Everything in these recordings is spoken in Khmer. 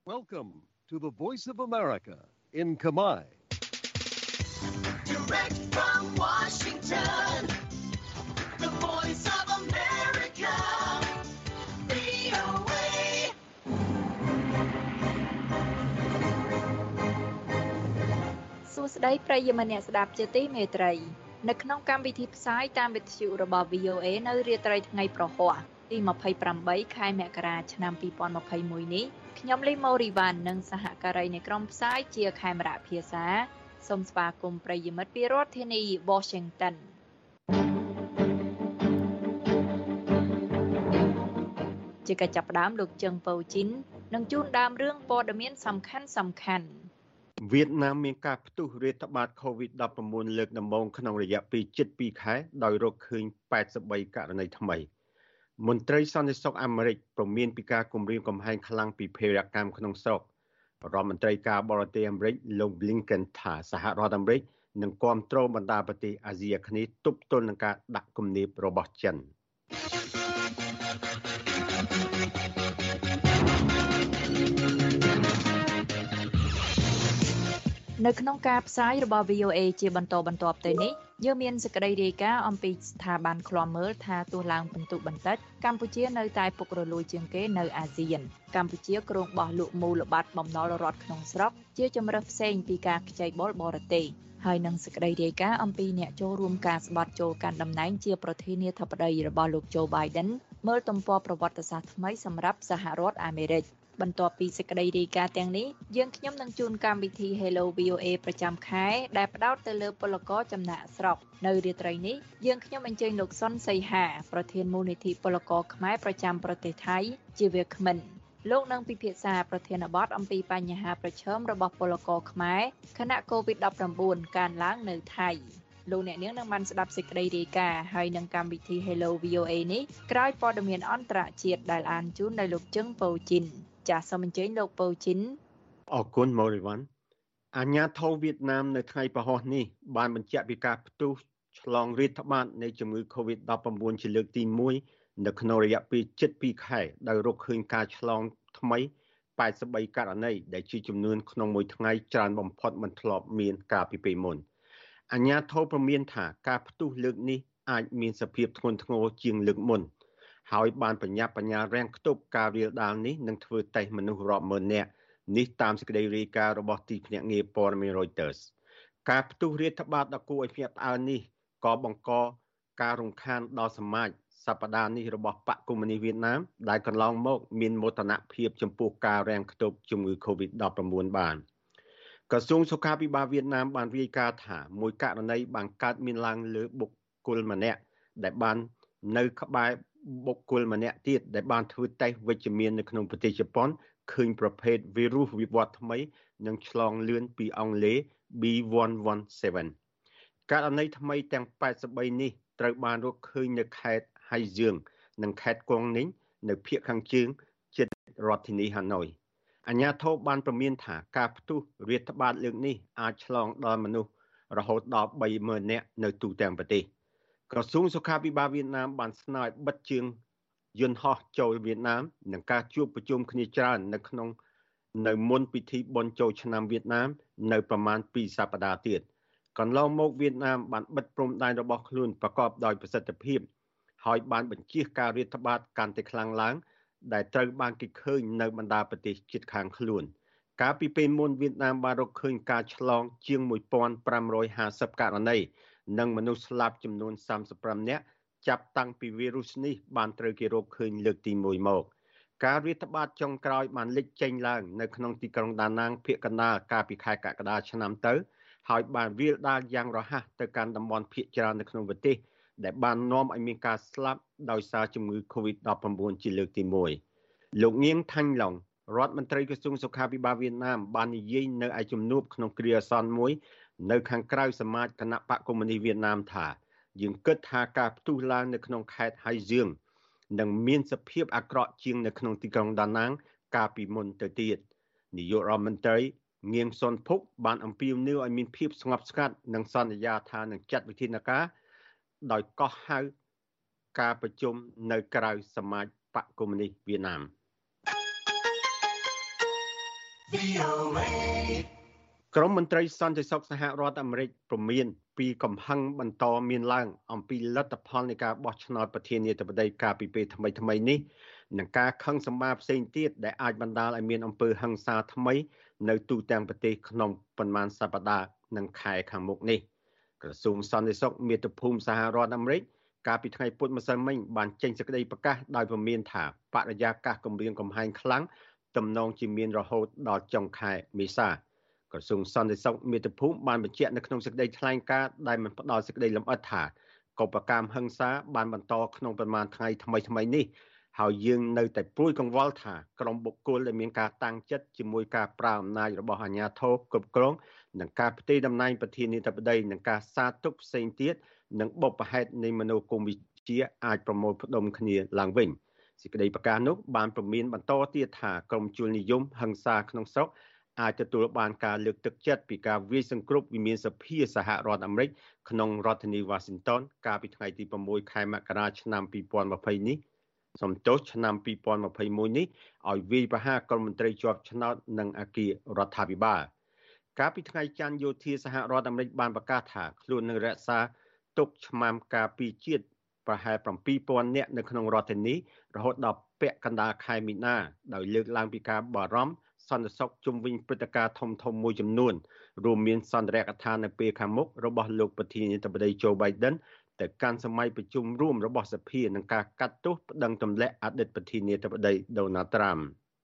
Welcome to the Voice of America in Khmer. Direct from Washington, the Voice of America, VOA. សួស្តីប្រិយមិត្តអ្នកស្ដាប់ជាទីមេត្រីនៅក្នុងកម្មវិធីផ្សាយតាមវិទ្យុរបស់ VOA នៅរាត្រីថ្ងៃប្រហ័សទី28ខែមករាឆ្នាំ2021នេះខ្ញុំលីម៉ូរីវ៉ាន់និងសហការីនៃក្រុមផ្សាយជាខេមរៈភាសាសូមស្វាគមន៍ប្រិយមិត្តពីរដ្ឋធានី Washington ជាកិច្ចចាប់ផ្ដើមលោកជឹងប៉ូជីននឹងជូនដើមរឿងព័ត៌មានសំខាន់វៀតណាមមានការផ្ទុះរាតត្បាត COVID-19 លើកដំបូងក្នុងរយៈពេលជិត2ខែដោយរកឃើញ83ករណីថ្មីមន្ត្រីសន្តិសុខអាមេរិកព្រមានពីការគំរាមកំហែងខ្លាំងពីភេរវកម្មក្នុងស្រុករដ្ឋមន្ត្រីការបរទេសអាមេរិកលោក Blinken ថាសហរដ្ឋអាមេរិកនឹងគាំទ្របណ្ដាប្រទេសអាស៊ីអាគ្នេយ៍ទប់ទល់នឹងការដាក់គំនាបរបស់ចិននៅក្នុងការផ្សាយរបស់ VOA ជាបន្តបន្ទាប់ទៅនេះយើងមានសេចក្តីរាយការណ៍អំពីស្ថាប័នឃ្លាំមើលថាទោះឡើងពិន្ទុបន្តិចកម្ពុជានៅតែពុករលួយជាងគេនៅអាស៊ានកម្ពុជាគ្រោងបោះលក់មូលបត្របំណុលរដ្ឋក្នុងស្រុកជាជំរើសផ្សេងពីការខ្ចីបុលបរទេសហើយនឹងសេចក្តីរាយការណ៍អំពីអ្នកចូលរួមការស្បត់ចូលកាន់តំណែងជាប្រធានាធិបតីរបស់លោក Joe Biden មើលទំព័រប្រវត្តិសាស្ត្រថ្មីសម្រាប់សហរដ្ឋអាមេរិកបន្ទាប់ពីសេចក្តីរាយការណ៍ទាំងនេះយើងខ្ញុំនឹងជូនកម្មវិធី Hello VOA ប្រចាំខែដែលផ្ដោតទៅលើពលករចំណាក់ស្រុកនៅរាត្រីនេះយើងខ្ញុំអញ្ជើញលោកសុនសីហាប្រធានមូលនិធិពលករខ្មែរប្រចាំប្រទេសថៃជាវាគ្មិនលោកនឹងពិភាក្សាប្រធានបទអំពីបញ្ហាប្រឈមរបស់ពលករខ្មែរខណៈ COVID-19 កើនឡើងនៅថៃលោកអ្នកនាងនឹងបានស្ដាប់សេចក្តីរាយការណ៍ហើយនឹងកម្មវិធី Hello VOA នេះក្រោយព័ត៌មានអន្តរជាតិដែលអានជូនដោយលោកជឹងប៉ូជីនចាសសូមអញ្ជើញលោកប៉ូជីនអរគុណម៉ូរីវ៉ាន់អាជ្ញាធរវៀតណាមនៅថ្ងៃពហុនេះបានបញ្ជាក់ពីការផ្ទុះឆ្លងរាតត្បាតនៃជំងឺ COVID-19 ជាលើកទី1នៅក្នុងរយៈពេលជិត2ខែដោយរកឃើញការឆ្លងថ្មី83ករណីដែលជាចំនួនក្នុងមួយថ្ងៃច្រើនបំផុតមិនធ្លាប់មានកាលពីពេលមុនអាជ្ញាធរព្រមានថាការផ្ទុះលើកនេះអាចមានសភាពធ្ងន់ធ្ងរជាងលើកមុនហើយបានបញ្ញារាំងខ្ទប់ការរាលដាលនេះនឹងធ្វើតេស្តមនុស្សរាប់ម៉ឺននាក់នេះតាមសេចក្តីរាយការណ៍របស់ទីភ្នាក់ងារព័ត៌មាន Reuters ការផ្ទុះរាតត្បាតដ៏គួរឲ្យភ្ញាក់ផ្អើលនេះក៏បង្កការរំខានដល់សមាជសប្តាហ៍នេះរបស់បកកុម្មុយនីសវៀតណាមដែលកន្លងមកមានមោទនភាពចំពោះការរាំងខ្ទប់ជំងឺ COVID-19 បានក្រសួងសុខាភិបាលវៀតណាមបានរាយការណ៍ថាមួយករណីបានកើតមានឡើងលើបុគ្គលម្នាក់ដែលបាននៅក្បែរបុគ្គលម្នាក់ទៀតដែលបានធ្វើតេស្តវិជ្ជមាននៅក្នុងប្រទេសជប៉ុនឃើញប្រភេទវីរុសវិវត្តថ្មីនិងឆ្លងលឿនពីអង់គ្លេស B117 ករណីថ្មីទាំង83នេះត្រូវបានរកឃើញនៅខេត្តហៃហ្សឿងនិងខេត្តកុងនីងនៅភាគខាងជើងជិតរដ្ឋធានីហាណូយអាជ្ញាធរបានព្រមានថាការផ្ទុះរាតត្បាតលើកនេះអាចឆ្លងដល់មនុស្សរហូតដល់ 30,000 នាក់នៅទូទាំងប្រទេសក្រសួងសុខាភិបាលវៀតណាមបានស្នើឲ្យបិទជើងយន្តហោះចូលវៀតណាមនិងការជួបប្រជុំគ្នាច្រើននៅមុនពិធីបុណ្យចូលឆ្នាំវៀតណាមនៅប្រមាណ2សប្តាហ៍ទៀតកន្លងមកវៀតណាមបានបិទព្រំដែនរបស់ខ្លួនប្រកបដោយប្រសិទ្ធភាពហើយបានបញ្ជៀសការរាតត្បាតកាន់តែខ្លាំងឡើងដែលត្រូវបានគេឃើញនៅបណ្ដាប្រទេសជិតខាងខ្លួនកាលពីពេលមុនវៀតណាមបានរកឃើញការឆ្លងជាង 1,550 ករណីនិងមនុស្សស្លាប់ចំនួន35នាក់ចាប់តាំងពីវីរុសនេះបានត្រូវគេរកឃើញលើកទី1មកការរាតត្បាតចុងក្រោយបានលេចចេញឡើងនៅក្នុងទីក្រុងដាណាងភាគកណ្ដាលកាលពីខែកក្កដាឆ្នាំទៅហើយបានវាលដាលយ៉ាងរហ័សទៅកាន់តំបន់ភាគច្រើននៅក្នុងប្រទេសដែលបាននាំឲ្យមានការស្លាប់ដោយសារជំងឺ COVID-19 ជាលើកទី1លោកងៀងថាញ់ឡុងរដ្ឋមន្ត្រីក្រសួងសុខាភិបាលវៀតណាមបាននិយាយនៅឯជំនួបក្នុងគ្រាអាសន្នមួយនៅខាងក្រៅសមាជគណៈបកកុម្មុយនីសវៀតណាមថាយើងគិតថាការផ្ទុះឡើងនៅក្នុងខេត្តហៃហ្សឿងនឹងមានសភាពអាក្រក់ជាងនៅក្នុងទីក្រុងដាណាងកាលពីមុនទៅទៀតនាយករដ្ឋមន្ត្រីងៀងសុនភុកបានអំពាវនាវឲ្យមានភាពស្ងប់ស្ងាត់និងសន្យាថានឹងចាត់វិធានការដោយកោះហៅការប្រជុំនៅក្រៅសមាជបកកុម្មុយនីសវៀតណាមក្រមមន្ត្រីសន្តិសុខសហរដ្ឋអាមេរិកព្រមានពីកំហឹងបន្តមានឡើងអំពីលទ្ធផលនៃការបោះឆ្នោតប្រធានាធិបតីកាលពីពេលថ្មីនេះនិងការខឹងសម្បារផ្សេងទៀតដែលអាចបណ្ដាលឲ្យមានអំពើហិង្សាថ្មីនៅទូទាំងប្រទេសក្នុងប៉ុន្មានសប្តាហ៍និងខែខាងមុខនេះក្រសួងសន្តិសុខមាតុភូមិសហរដ្ឋអាមេរិកកាលពីថ្ងៃពុធម្សិលមិញបានចេញសេចក្តីប្រកាសដោយព្រមានថាបរិយាកាសគំរាមកំហែងខ្លាំងទំនងជាមានរហូតដល់ចុងខែមេសាក្រសួងសន្តិសុខមាតុភូមិបានបញ្ជាក់នៅក្នុងសេចក្តីថ្លែងការណ៍ដែលបានផ្ដល់សេចក្តីលម្អិតថាកុបកម្មហិង្សាបានបន្តក្នុងប្រមាណថ្ងៃថ្មីនេះហើយយើងនៅតែព្រួយកង្វល់ថាក្រុមបុគ្គលដែលមានការតាំងចិត្តជាមួយការប្រើអំណាចរបស់អាជ្ញាធរគ្រប់គ្រងនិងការផ្ទេរតំណែងប្រធានាធិបតីនិងការសាទុកផ្សេងទៀតនិងបុព្វហេតុនៃមនោគមវិជ្ជាអាចប្រមូលផ្ដុំគ្នាឡើងវិញសេចក្តីប្រកាសនោះបានព្រមានបន្តទៀតថាក្រុមជួលនិយមហិង្សាក្នុងស្រុកអាចទទួលបានការលើកទឹកចិត្តពីការវាយសង្គ្រប់វិមានសភាសហរដ្ឋអាមេរិកក្នុងរដ្ឋធានី Washington កាលពីថ្ងៃទី6ខែមករាឆ្នាំ2020នេះឆ្នាំ2021នេះឲ្យវាយប្រហារក្រុមមន្ត្រីជាប់ឆ្នោតនិងអគាររដ្ឋាភិបាលកាលពីថ្ងៃច័ន្ទយោធាសហរដ្ឋអាមេរិកបានប្រកាសថាខ្លួននឹងរក្សាទុកឆ្មាំការពារជាតិប្រហែល 7,000 នាក់នៅក្នុងរដ្ឋធានីរហូតដល់ពាក់កណ្ដាលខែមីនាដោយលើកឡើងពីការបារម្ភសន្តិសុខជុំវិញព្រឹត្តិការណ៍ធំៗមួយចំនួនរួមមានសន្ទរកថានៅពេលខាងមុខរបស់លោកប្រធានាធិបតី Joe Biden ទៅកាន់សម័យប្រជុំរួមរបស់សភានិងការកាត់ទោសប្តឹងទម្លាក់អតីតប្រធានាធិបតី Donald Trump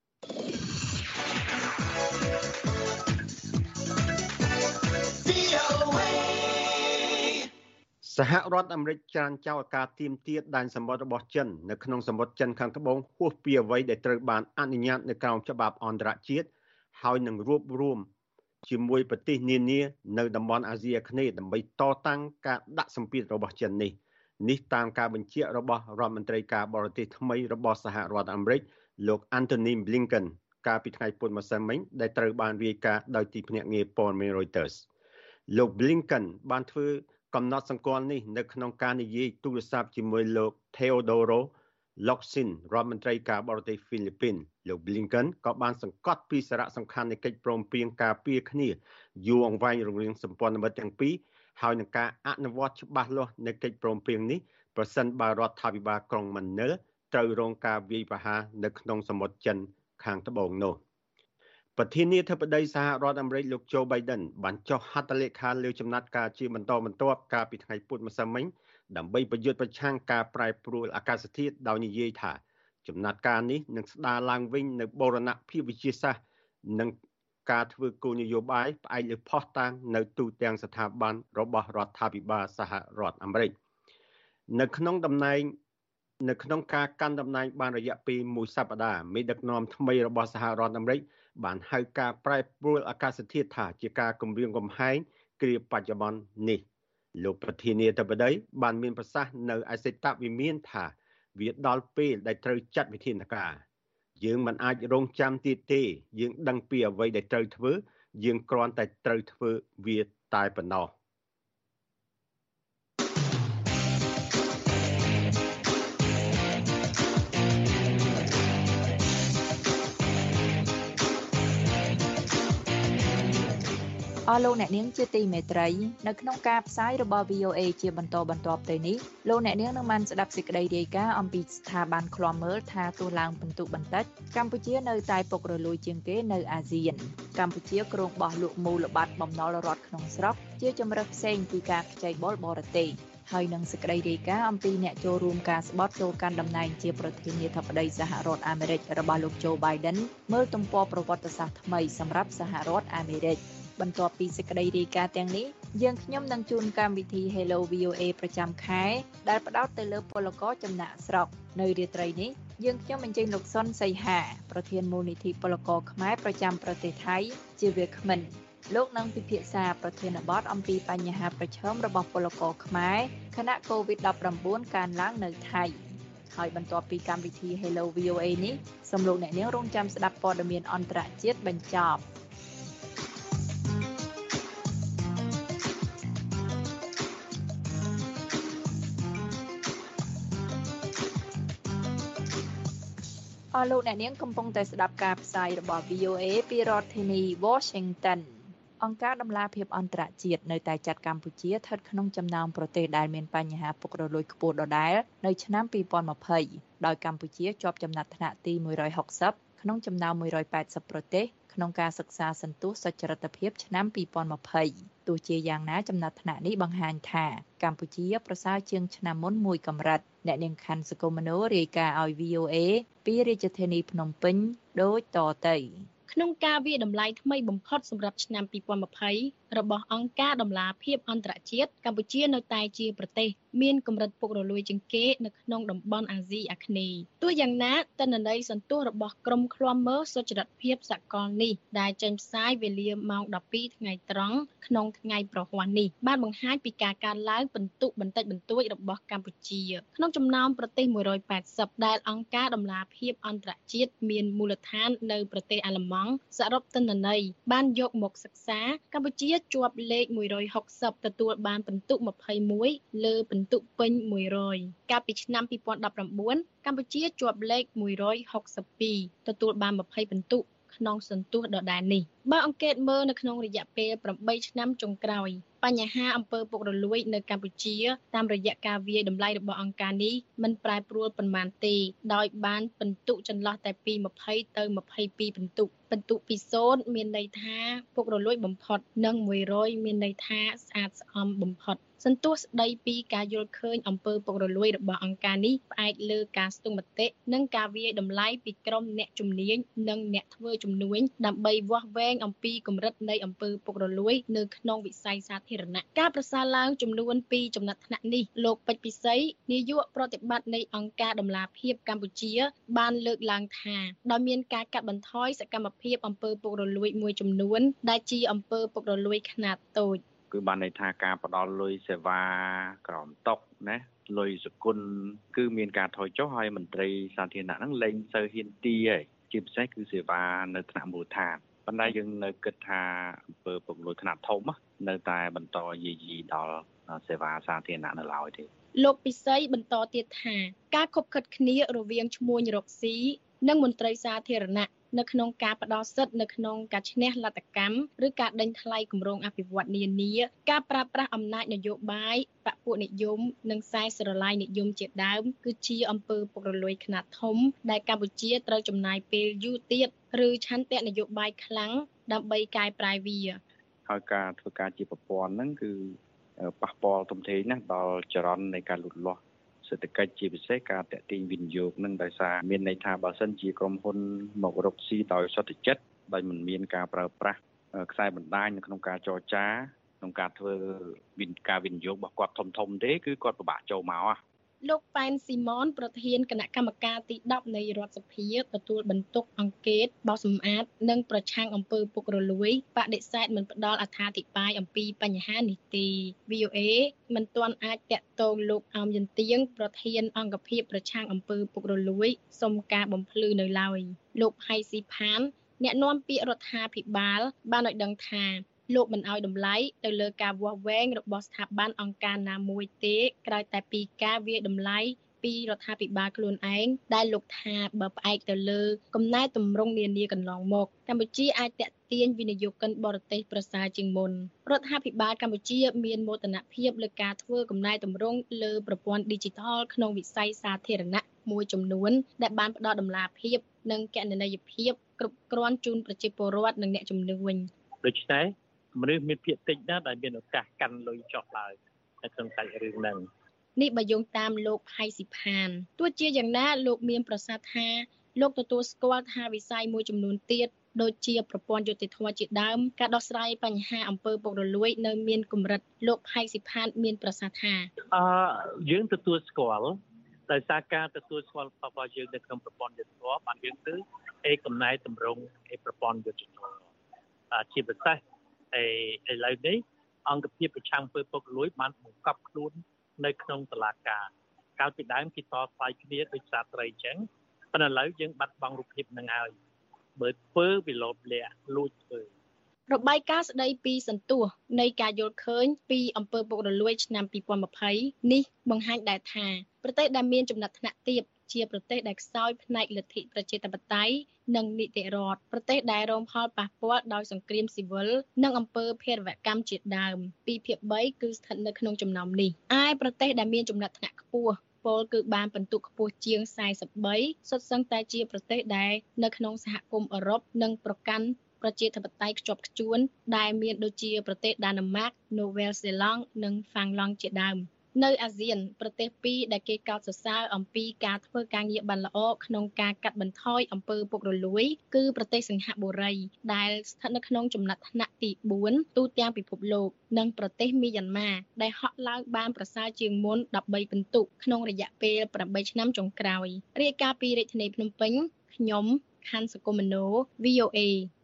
សហរដ្ឋអាមេរិកច្រានចោលការទាមទារដែនសមុទ្ររបស់ចិននៅក្នុងសមុទ្រចិនខាងត្បូងហួសពីអ្វីដែលត្រូវបានអនុញ្ញាតនៅក្រោមច្បាប់អន្តរជាតិហើយនឹងរួបរวมជាមួយប្រទេសនានានៅតំបន់អាស៊ីអាគ្នេយ៍ដើម្បីតតាំងការដាក់សម្ពាធរបស់ចិននេះតាមការបញ្ជាក់របស់រដ្ឋមន្ត្រីការបរទេសថ្មីរបស់សហរដ្ឋអាមេរិកលោក Antony Blinken កាលពីថ្ងៃពុធម្សិលមិញដែលត្រូវបានរាយការណ៍ដោយទីភ្នាក់ងារព័ត៌មាន Reuters លោក Blinken បានធ្វើកំណត់សម្គាល់នេះនៅក្នុងការនិយាយទូរស័ព្ទជាមួយលោក Teodoro Locsin រដ្ឋមន្ត្រីការបរទេសហ្វីលីពីនលោក Blinken ក៏បានសង្កត់ពីសារៈសំខាន់នៃកិច្ចព្រមព្រៀងការពារគ្នាយូរអង្វែងរវាងសម្ព័ន្ធមិត្តទាំងពីរហើយនឹងការអនុវត្តច្បាស់លាស់នៃកិច្ចព្រមព្រៀងនេះប្រសិនបើរដ្ឋាភិបាលក្រុងម៉ានីលត្រូវរងការវាយប្រហារនៅក្នុងសមុទ្រចិនខាងត្បូងនោះប្រធានាធិបតីសហរដ្ឋអាមេរិកលោក Joe Biden បានចុះហត្ថលេខាលើចំណាត់ការជាបន្តបន្ទាប់កាលពីថ្ងៃពុធម្សិលមិញដើម្បីប្រយុទ្ធប្រឆាំងការប្រែប្រួលអាកាសធាតុដោយនិយាយថាចំណាត់ការនេះនឹងស្ដារឡើងវិញនៅបូរណភាពវិទ្យាសាស្ត្រនិងការធ្វើគោលនយោបាយផ្អែកលើភស្តុតាងនៅទូទាំងស្ថាប័នរបស់រដ្ឋាភិបាលសហរដ្ឋអាមេរិកនៅក្នុងការកាន់តំណែងបានរយៈពេលមួយសប្តាហ៍មេដឹកនាំថ្មីរបស់សហរដ្ឋអាមេរិកបានហៅការប្រែប្រួលអាកាសធាតុថាជាការគំរាមកំហែងគ្រាបច្ចុប្បន្ននេះលោកប្រធានាធិបតីបានមានប្រសាសន៍នៅឯសេតវិមានថាវាដល់ពេលដែលត្រូវចាត់វិធានការយើងមិនអាចរងចាំទៀតទេយើងដឹងពីអ្វីដែលត្រូវធ្វើយើងគ្រាន់តែត្រូវធ្វើវាតែប៉ុណ្ណោះអស់លោកអ្នកនាងជាទីមេត្រីនៅក្នុងការផ្សាយរបស់ VOA ជាបន្តបន្ទាប់ទៅនេះលោកអ្នកនាងនឹងបានស្ដាប់សេចក្តីរាយការណ៍អំពីស្ថាប័នឃ្លាំមើលថាទោះឡើងពិន្ទុបន្តិចកម្ពុជានៅតែពុករលួយជាងគេនៅអាស៊ានកម្ពុជាគ្រោងបោះលក់មូលបត្របំណុលរដ្ឋក្នុងស្រុកជាជំរើសផ្សេងពីការខ្ចីបុលបរទេសហើយនឹងសេចក្តីរាយការណ៍អំពីអ្នកចូលរួមការស្បត់ចូលកាន់តំណែងជាប្រធានាធិបតីសហរដ្ឋអាមេរិករបស់លោក Joe Biden មើលទំព័រប្រវត្តិសាស្ត្រថ្មីសម្រាប់សហរដ្ឋអាមេរិកបន្ទាប់ពីសេចក្តីរាយការណ៍ទាំងនេះយើងខ្ញុំនឹងជូនកម្មវិធី Hello VOA ប្រចាំខែដែលផ្ដោតទៅលើពលករចំណាក់ស្រុកនៅរាត្រីនេះយើងខ្ញុំអញ្ជើញលោកសុនសីហាប្រធានមូលនិធិពលករខ្មែរប្រចាំប្រទេសថៃជាវាគ្មិនលោកនឹងពិភាក្សាប្រធានបទអំពីបញ្ហាប្រឈមរបស់ពលករខ្មែរខណៈ COVID-19 កើនឡើងនៅថៃហើយបន្ទាប់ពីកម្មវិធី Hello VOA នេះសូមលោកអ្នកនាងរងចាំស្ដាប់ព័ត៌មានអន្តរជាតិបញ្ចប់អស់លោកអ្នកនាងកំពុងតែស្ដាប់ការផ្សាយរបស់ VOA ពីរដ្ឋធានី Washington អង្គការដំឡាភិបអន្តរជាតិនៅតែចាត់កម្ពុជាស្ថិតក្នុងចំណោមប្រទេសដែលមានបញ្ហាពុករលួយខ្ពស់ដដែលនៅឆ្នាំ2020ដោយកម្ពុជាជាប់ចំណាត់ថ្នាក់ទី160ក្នុងចំណោម180ប្រទេសក្នុងការសិក្សាសន្ទុះសុចរិតភាពឆ្នាំ2020ទោះជាយ៉ាងណាចំណាត់ថ្នាក់នេះបង្ហាញថាកម្ពុជាប្រសើរជាងឆ្នាំមុនមួយកម្រិតអ្នកនាងខណ្ឌសុគមនោរាយការណ៍ឲ្យ VOA ពីរាជធានីភ្នំពេញដូចតទៅក្នុងការវិតម្លៃថ្មីបំផុតសម្រាប់ឆ្នាំ2020របស់អង្គការដំឡាភិបអន្តរជាតិកម្ពុជានៅតែជាប្រទេសមានកម្រិតពុករលួយជាងគេនៅក្នុងតំបន់អាស៊ីអាគ្នេយ៍ទោះយ៉ាងណាទិន្នន័យសន្ទុះរបស់ក្រុមឃ្លាំមើលសុចរិតភាពសកលនេះដែលចេញផ្សាយវេលាម៉ោង 12 ថ្ងៃត្រង់ក្នុងថ្ងៃប្រហ័សនេះបានបង្ហាញពីការកើនឡើងពិន្ទុបន្តិចបន្តួចរបស់កម្ពុជាក្នុងចំណោមប្រទេស180ដែលអង្គការដំឡាភិបអន្តរជាតិមានមូលដ្ឋាននៅប្រទេសអាល្លឺម៉ង់សរុបទិន្នន័យបានយកមកសិក្សាកម្ពុជាជាប់លេខ160ទទួលបានពិន្ទុ21លើពិន្ទុពេញ100កាលពីឆ្នាំ2019កម្ពុជាជាប់លេខ162ទទួលបាន20ពិន្ទុក្នុងសន្ទុះដដែលនេះបើអង្កេតមើលនៅក្នុងរយៈពេល8ឆ្នាំចុងក្រោយបញ្ហាអំពើពុករលួយនៅកម្ពុជាតាមរយៈការវាយតម្លៃរបស់អង្គការនេះមិនប្រែប្រួលប៉ុន្មានទេដោយបានពិន្ទុចន្លោះតែពី20ទៅ22ពិន្ទុពី0មានន័យថាពុករលួយបំផុតនិង100មានន័យថាស្អាតស្អំបំផុតសន្ទុះស្ដីពីការយល់ឃើញអំពើពុករលួយរបស់អង្គការនេះផ្អែកលើការស្ទង់មតិនិងការវាយតម្លៃពីក្រុមអ្នកជំនាញនិងអ្នកធ្វើជំនួញដើម្បីវាស់វែងអំពីកម្រិតនៃអំពើពុករលួយនៅក្នុងវិស័យសាធារណៈការប្រសើរឡើងចំនួន2ចំណាត់ថ្នាក់នេះលោកពេជ្រពិសីនាយកប្រតិបត្តិនៃអង្គការដំឡាភិបកម្ពុជាបានលើកឡើងថាដោយមានការកាត់បន្ថយសកម្មភាពអំពើពុករលួយមួយចំនួនដែលជាអំពើពុករលួយខ្នាតតូចគឺបានន័យថាការផ្ដល់លុយសេវាក្រោមតុណាលុយសគុណគឺមានការថយចុះហើយមន្ត្រីសាធារណៈហ្នឹងលែងសូវហ៊ានទីហើយជាពិសេសគឺសេវានៅថ្នាក់មូលដ្ឋានប៉ុន្តែយើងនៅគិតថាអំពើពុករលួយខ្នាតធំនៅតែបន្តយាយីដល់សេវាសាធារណៈនៅឡើយទេលោកពិសីបន្តទៀតថាការខົບខិតគ្នារវាងឈ្មួញរកស៊ីនិងមន្ត្រីសាធារណៈនៅក្នុងការផ្ដល់សិទ្ធិនៅក្នុងការឈ្នះលទ្ធកម្មឬការដេញថ្លៃគម្រោងអភិវឌ្ឍនានាការប្រើប្រាស់អំណាចនយោបាយបព្វនិយមនិងខ្សែស្រឡាយនិយមជាដើមគឺជាអំពើពុករលួយខ្នាតធំដែលកម្ពុជាត្រូវចំណាយពេលយូរទៀតឬឆន្ទៈនយោបាយខ្លាំងដើម្បីកែប្រែវាហើយការធ្វើការជាប្រព័ន្ធហ្នឹងគឺប៉ះពាល់ធំធេងណាស់ដល់ចរន្តនៃការលូតលាស់សេដ្ឋកិច្ចជាពិសេសការតាក់ទាញវិនិយោគនឹងដោយសារមានន័យថាបើសិនជាក្រុមហ៊ុនមករកស៊ីដោយសុទ្ធចិត្តដោយមិនមានការប្រើប្រាស់ខ្សែបណ្ដាញនៅក្នុងការចរចាក្នុងការធ្វើការវិនិយោគរបស់គាត់ធំទេគឺគាត់ពិបាកចូលមកលោកប៉ែនស៊ីម៉ុនប្រធានគណៈកម្មការទី10នៃរដ្ឋសភាទទួលបន្ទុកអង្កេតបោសសម្អាតនិងប្រឆាំងអំពើពុករលួយបដិសេធមិនផ្ដល់អត្ថាធិប្បាយអំពីបញ្ហានេះទេ VOA មិនទាន់អាចតាក់ទងលោកអោមយន្ទៀងប្រធានអង្គភិបប្រឆាំងអំពើពុករលួយសុំការបំភ្លឺនៅឡើយលោកហៃស៊ីផានអ្នកនាំពាក្យរដ្ឋាភិបាលបានឲ្យដឹងថាលោកមិនឲ្យតម្លៃទៅលើការវាស់វែងរបស់ស្ថាប័នអង្គការណាមួយទេក្រៅតែពីការវាយតម្លៃពីរដ្ឋាភិបាលខ្លួនឯងដែលលោកថាបើផ្អែកទៅលើកំណែទម្រង់នានាកន្លងមកកម្ពុជាអាចតាក់ទាញវិនិយោគិនបរទេសប្រសើរជាងមុនរដ្ឋាភិបាលកម្ពុជាមានមោទនភាពលើការធ្វើកំណែទម្រង់លើប្រព័ន្ធ Digital ក្នុងវិស័យសាធារណៈមួយចំនួនដែលបានផ្ដល់តម្លាភាពនិងគណនេយ្យភាពគ្រប់គ្រាន់ជូនប្រជាពលរដ្ឋនិងអ្នកជំនួញដូច្នេះមនុស្សមានភាគតិចណាស់ដែលមានឱកាសកាន់លុយចោះឡើយនៅក្នុងសាច់រឿងហ្នឹងនេះបើយោងតាមលោកផៃស៊ីផានទោះជាយ៉ាងណាលោកមានប្រសាសន៍ថាលោកទទួលស្គាល់ថាវិស័យមួយចំនួនទៀតដូចជាប្រព័ន្ធយុតិធម៌ជាដើមការដោះស្រាយបញ្ហាអំពើពុករលួយនៅមានកម្រិតលោកផៃស៊ីផានមានប្រសាសន៍ថាយើងទទួលស្គាល់ដោយសារការទទួលស្គាល់របស់យើងនៅក្នុងប្រព័ន្ធយុតិធម៌បានយើងគឺកំណែតម្រង់ប្រព័ន្ធយុតិធម៌ជាពិសេសឥឡូវនេះអង្គភាពប្រឆាំងអំពើពុករលួយបានបង្កប់ខ្លួននៅក្នុងតុលាការកាលពីដើមគេតថ្លៃគ្នាដោយសារត្រីអញ្ចឹងប៉ុន្តែឥឡូវយើងបាត់បង់រូបភាពនឹងហើយបើធ្វើវាលោតលាក់លួចធ្វើរបាយការណ៍ស្ដីពីសន្ទុះនៃការយល់ឃើញពីអំពើពុករលួយឆ្នាំ2020នេះបង្ហាញដែរថាប្រទេសដែលមានចំណាត់ថ្នាក់ទាបជាប្រទេសដែលខ្សោយផ្នែកលទ្ធិប្រជាធិបតេយ្យនិងនីតិរដ្ឋប្រទេសដែលរងផលប៉ះពាល់ដោយសង្គ្រាមស៊ីវិលនិងអំពើភេរវកម្មជាដើម2ភាគ3គឺស្ថិតនៅក្នុងចំណោមនេះឯប្រទេសដែលមានចំណាត់ថ្នាក់ខ្ពស់ពលគឺបានពិន្ទុខ្ពស់ជាង43សុទ្ធសឹងតែជាប្រទេសដែលនៅក្នុងសហគមន៍អឺរ៉ុបនិងប្រកាន់ប្រជាធិបតេយ្យខ្ជាប់ខ្ជួនដែលមានដូចជាប្រទេសដាណឺម៉ាក នូវែលសេឡង់និងហ្វាំងឡង់ជាដើមនៅអាស៊ានប្រទេសពីរដែលគេកោតសរសើរអំពីការធ្វើការងារបានល្អក្នុងការកាត់បន្ថយអំពើពុករលួយគឺប្រទេសសិង្ហបុរីដែលស្ថិតនៅក្នុងចំណាត់ថ្នាក់ទី4ទូទាំងពិភពលោកនិងប្រទេសមីយ៉ាន់ម៉ាដែលហក់ឡើងបានប្រសើរជាងមុន13ពិន្ទុក្នុងរយៈពេល8ឆ្នាំចុងក្រោយរាយការណ៍ពីរាជធានីភ្នំពេញខ្ញុំខាន់សុគមនោ VOA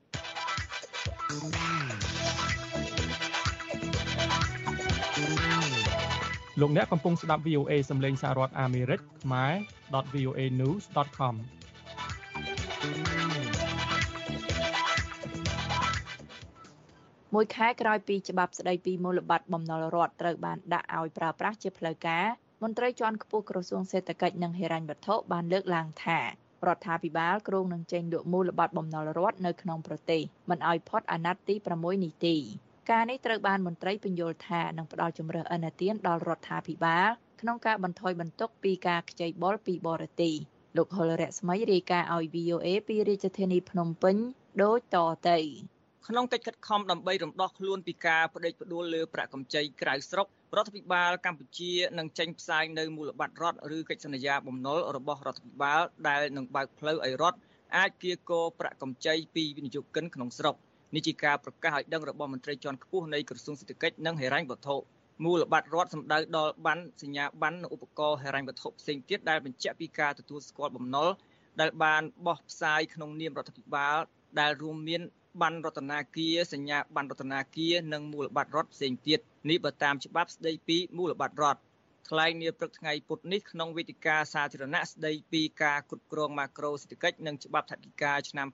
លោកអ្នកកំពុងស្ដាប់ VOA សំឡេងសហរដ្ឋអាមេរិកខ្មែរ .voanews.com មួយខែក្រោយពីច្បាប់ស្ដីពីមូលបត្របំណុលរដ្ឋត្រូវបានដាក់ឲ្យប្រើប្រាស់ជាផ្លូវការមន្ត្រីជាន់ខ្ពស់ក្រសួងសេដ្ឋកិច្ចនិងហិរញ្ញវត្ថុបានលើកឡើងថារដ្ឋាភិបាលគ្រោងនឹងចេញលក់មូលបត្របំណុលរដ្ឋនៅក្នុងប្រទេសមិនឲ្យផុតអាណត្តិទី6នេះទេការនេះត្រូវបានមន្ត្រីពន្យល់ថានឹងផ្ដល់ជម្រើសឥណទានដល់រដ្ឋាភិបាលក្នុងការបន្ថយបន្ទុកពីការខ្ចីបុលពីបរទេសលោកហុលរស្មីរាយការណ៍ឲ្យ VOA ពីរាជធានីភ្នំពេញដូចតទៅក្នុងកិច្ចខិតខំដើម្បីរំដោះខ្លួនពីការផ្ដេកផ្ដួលលើប្រាក់កម្ចីក្រៅស្រុករដ្ឋាភិបាលកម្ពុជានឹងចេញផ្សាយនៅមូលបត្ររដ្ឋឬកិច្ចសន្យាបំណុលរបស់រដ្ឋាភិបាលដែលនឹងបើកផ្លូវឲ្យរដ្ឋអាចគៀកោប្រាក់កម្ចីពីវិនិយោគិនក្នុងស្រុកនេះជាការប្រកាសឲ្យដឹងរបស់មន្ត្រីជាន់ខ្ពស់នៃក្រសួងសេដ្ឋកិច្ចនិងហិរញ្ញវត្ថុមូលបត្ររដ្ឋសម្ដៅដល់ប័ណ្ណសញ្ញាប័ណ្ណនិងឧបករណ៍ហិរញ្ញវត្ថុផ្សេងទៀតដែលបញ្ជាក់ពីការទទួលស្គាល់បំណុលដែលបានបោះផ្សាយក្នុងនាមរដ្ឋាភិបាលដែលរួមមានប័ណ្ណរដ្ឋាភិបាលសញ្ញាប័ណ្ណរដ្ឋាភិបាលនិងមូលបត្ររដ្ឋផ្សេងទៀតនេះបើតាមច្បាប់ស្ដីពីមូលបត្ររដ្ឋថ្លែងនាព្រឹកថ្ងៃពុធនេះក្នុងវេទិកាសាធារណៈស្ដីពីការគ្រប់គ្រងម៉ាក្រូសេដ្ឋកិច្ចនិងច្បាប់ថវិកាឆ្នាំ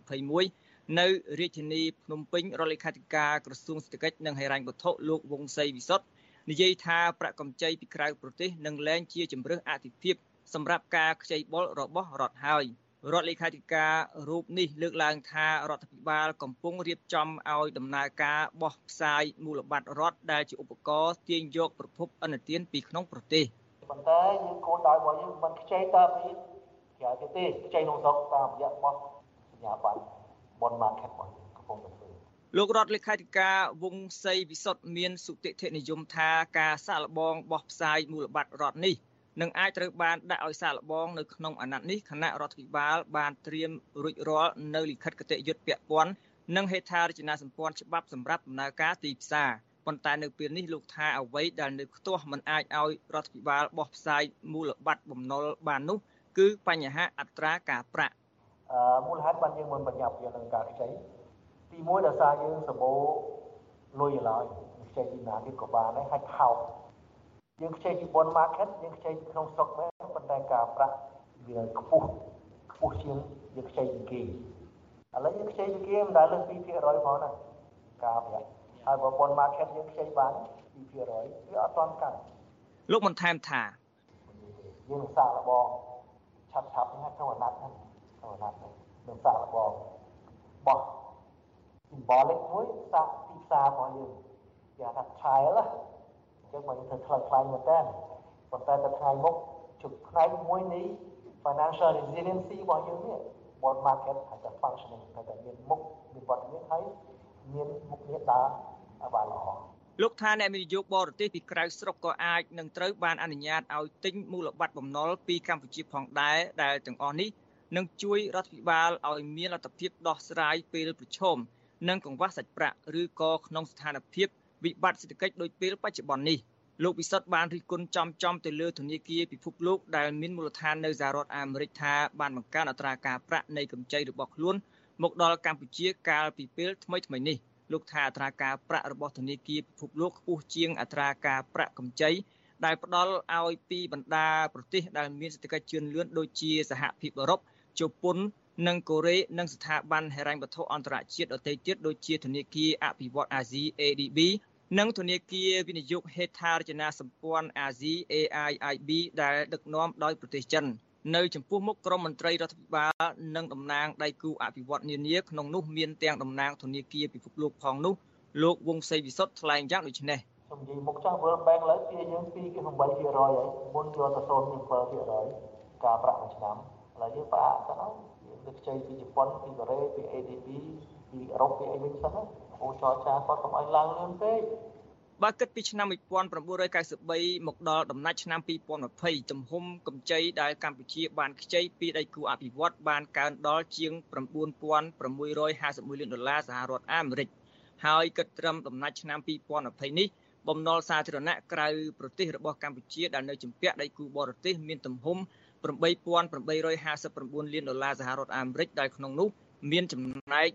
2021នៅរាជធានីភ្នំពេញរដ្ឋលេខាធិការក្រសួងសេដ្ឋកិច្ចនិងហិរញ្ញវត្ថុលោកវង្សសីវិសុទ្ធនិយាយថាប្រាក់កម្ចីពីក្រៅប្រទេសនឹងលែងជាជំរើសអាទិភាពសម្រាប់ការខ្ចីបុលរបស់រដ្ឋហើយរដ្ឋលេខាធិការរូបនេះលើកឡើងថារដ្ឋាភិបាលកំពុងរៀបចំឲ្យដំណើរការបោះផ្សាយមូលបត្ររដ្ឋដែលជាឧបករណ៍ទាញយកប្រភពឥណទានពីក្នុងប្រទេសប៉ុន្តែយើងគោលដៅរបស់យើងមិនខ្ចីតាមពីក្រៅប្រទេសខ្ចីក្នុងស្រុកតាមរយៈបោះសញ្ញាបត្រbond market របស់យើងកំពុងតែធ្វើលោករដ្ឋលេខាធិការវង្សសីវិសុទ្ធមានសុតិធិនិយមថាការសាកល្បងបោះផ្សាយមូលបត្ររដ្ឋនេះនឹងអាចត្រូវបានដាក់ឲ្យសាកល្បងនៅក្នុងអាណត្តិនេះគណៈរដ្ឋាភិបាលបានត្រៀមរួចរាល់នៅលិខិតគតិយុត្តពាក់ព័ន្ធនិងហេដ្ឋារចនាសម្ព័ន្ធច្បាប់សម្រាប់ដំណើរការទីផ្សារប៉ុន្តែនៅពេលនេះលោកថាអ្វីដែលនៅខ្ទាស់មិនអាចឲ្យរដ្ឋាភិបាលបោះផ្សាយមូលបត្របំណុលបាននោះគឺបញ្ហាអត្រាការប្រាក់មូលហេតុបានយើងមិនបញ្ញាប់យកនឹងការខ្ចីទី1ដោយសារយើងសម្បូរលុយឡើយខ្ចីពីណាទៀតក៏បានដែរហើយថោកយើងខ្ចីពី bond market យើងខ្ចីពីក្នុងស្រុកមែនប៉ុន្តែការប្រាក់វាខ្ពស់ជាងយើងខ្ចីពីគេឥឡូវយើងខ្ចីពីគេមិនដែលលើស 2% ផងណាការប្រាក់ហើយបើ bond market យើងខ្ចីបាន 2% វាអត់ទាន់កាន់លោកបានថែមថាយើងសាកល្បងឆាប់នេះក្នុងអាណត្តិនេះនឹងសាកល្បងបោះ symbolic មួយសាកទីផ្សាររបស់យើងគេថា trial ណាចឹងមកយើងធ្វើខ្លាំងៗមែនតើប៉ុន្តែទៅថ្ងៃមុខជុំផ្នែកមួយនេះ financial resiliency របស់យើងនេះ bond market អាចតែ functioning តែមានមុខមានវត្តមានហើយមានមុខងារដើរបានល្អលោកថាអ្នកវិនិយោគបរទេសពីក្រៅស្រុកក៏អាចនឹងត្រូវបានអនុញ្ញាតឲ្យទិញមូលបត្របំណុលពីកម្ពុជាផងដែរដែលទាំងអស់នេះនឹងជួយរដ្ឋាភិបាលឲ្យមានលទ្ធភាពដោះស្រាយពេលប្រឈមនិងកង្វះសាច់ប្រាក់ឬក៏ក្នុងស្ថានភាពវិបត្តិសេដ្ឋកិច្ចដូចពេលបច្ចុប្បន្ននេះលោកវិសុទ្ធបានរិះគន់ចំទៅលើធនាគារពិភពលោកដែលមានមូលដ្ឋាននៅសហរដ្ឋអាមេរិកថាបានបង្កើនអត្រាការប្រាក់នៃកម្ចីរបស់ខ្លួនមកដល់កម្ពុជាកាលពីពេលថ្មីនេះលោកថាអត្រាការប្រាក់របស់ធនាគារពិភពលោកខ្ពស់ជាងអត្រាការប្រាក់កម្ចីដែលផ្ដល់ឲ្យពីបណ្ដាប្រទេសដែលមានសេដ្ឋកិច្ចជឿនលឿនដូចជាសហភាពអឺរ៉ុបជប៉ុននិងកូរ៉េនិងស្ថាប័នហិរញ្ញវត្ថុអន្តរជាតិដទៃទៀតដូចជាធនាគារអភិវឌ្ឍន៍អាស៊ី ADB និងធនាគារវិនិយោគហេដ្ឋារចនាសម្ព័ន្ធអាស៊ី AIIB ដែលដឹកនាំដោយប្រទេសចិននៅចំពោះមុខក្រុមមន្ត្រីរដ្ឋាភិបាលនិងតំណាងដៃគូអភិវឌ្ឍន៍នានាក្នុងនោះមានទាំងតំណាងធនាគារពិភពលោកផងនោះលោកវង្សសីវិសុទ្ធថ្លែងយ៉ាងដូចនេះខ្ញុំនិយាយមុខចាស់ World Bank ឡើយពីយើង 2.8% ហើយមុនយកទៅ 0.7% ការប្រាក់មួយឆ្នាំឥឡូវយើងផ្អាកទៅហើយយើងទៅខ្ចីពីជប៉ុនពីកូរ៉េពី ADB ពីអឺរ៉ុបពីអីវិញសិនណាអូចរចាគាត់កុំឲ្យឡើងលឿនពេកបើគិតពីឆ្នាំ1993មកដល់ដំណាច់ឆ្នាំ2020ទំហំកម្ចីដែលកម្ពុជាបានខ្ចីពីដៃគូអភិវឌ្ឍន៍បានកើនដល់ជាង$9,651 លានសហរដ្ឋអាមេរិកហើយគិតត្រឹមដំណាច់ឆ្នាំ2020នេះបំណុលសាធារណៈក្រៅប្រទេសរបស់កម្ពុជាដែលនៅជំពាក់ដៃគូបរទេសមានទំហំ$8,859 លានសហរដ្ឋអាមេរិកដែលក្នុងនោះមានចំណែក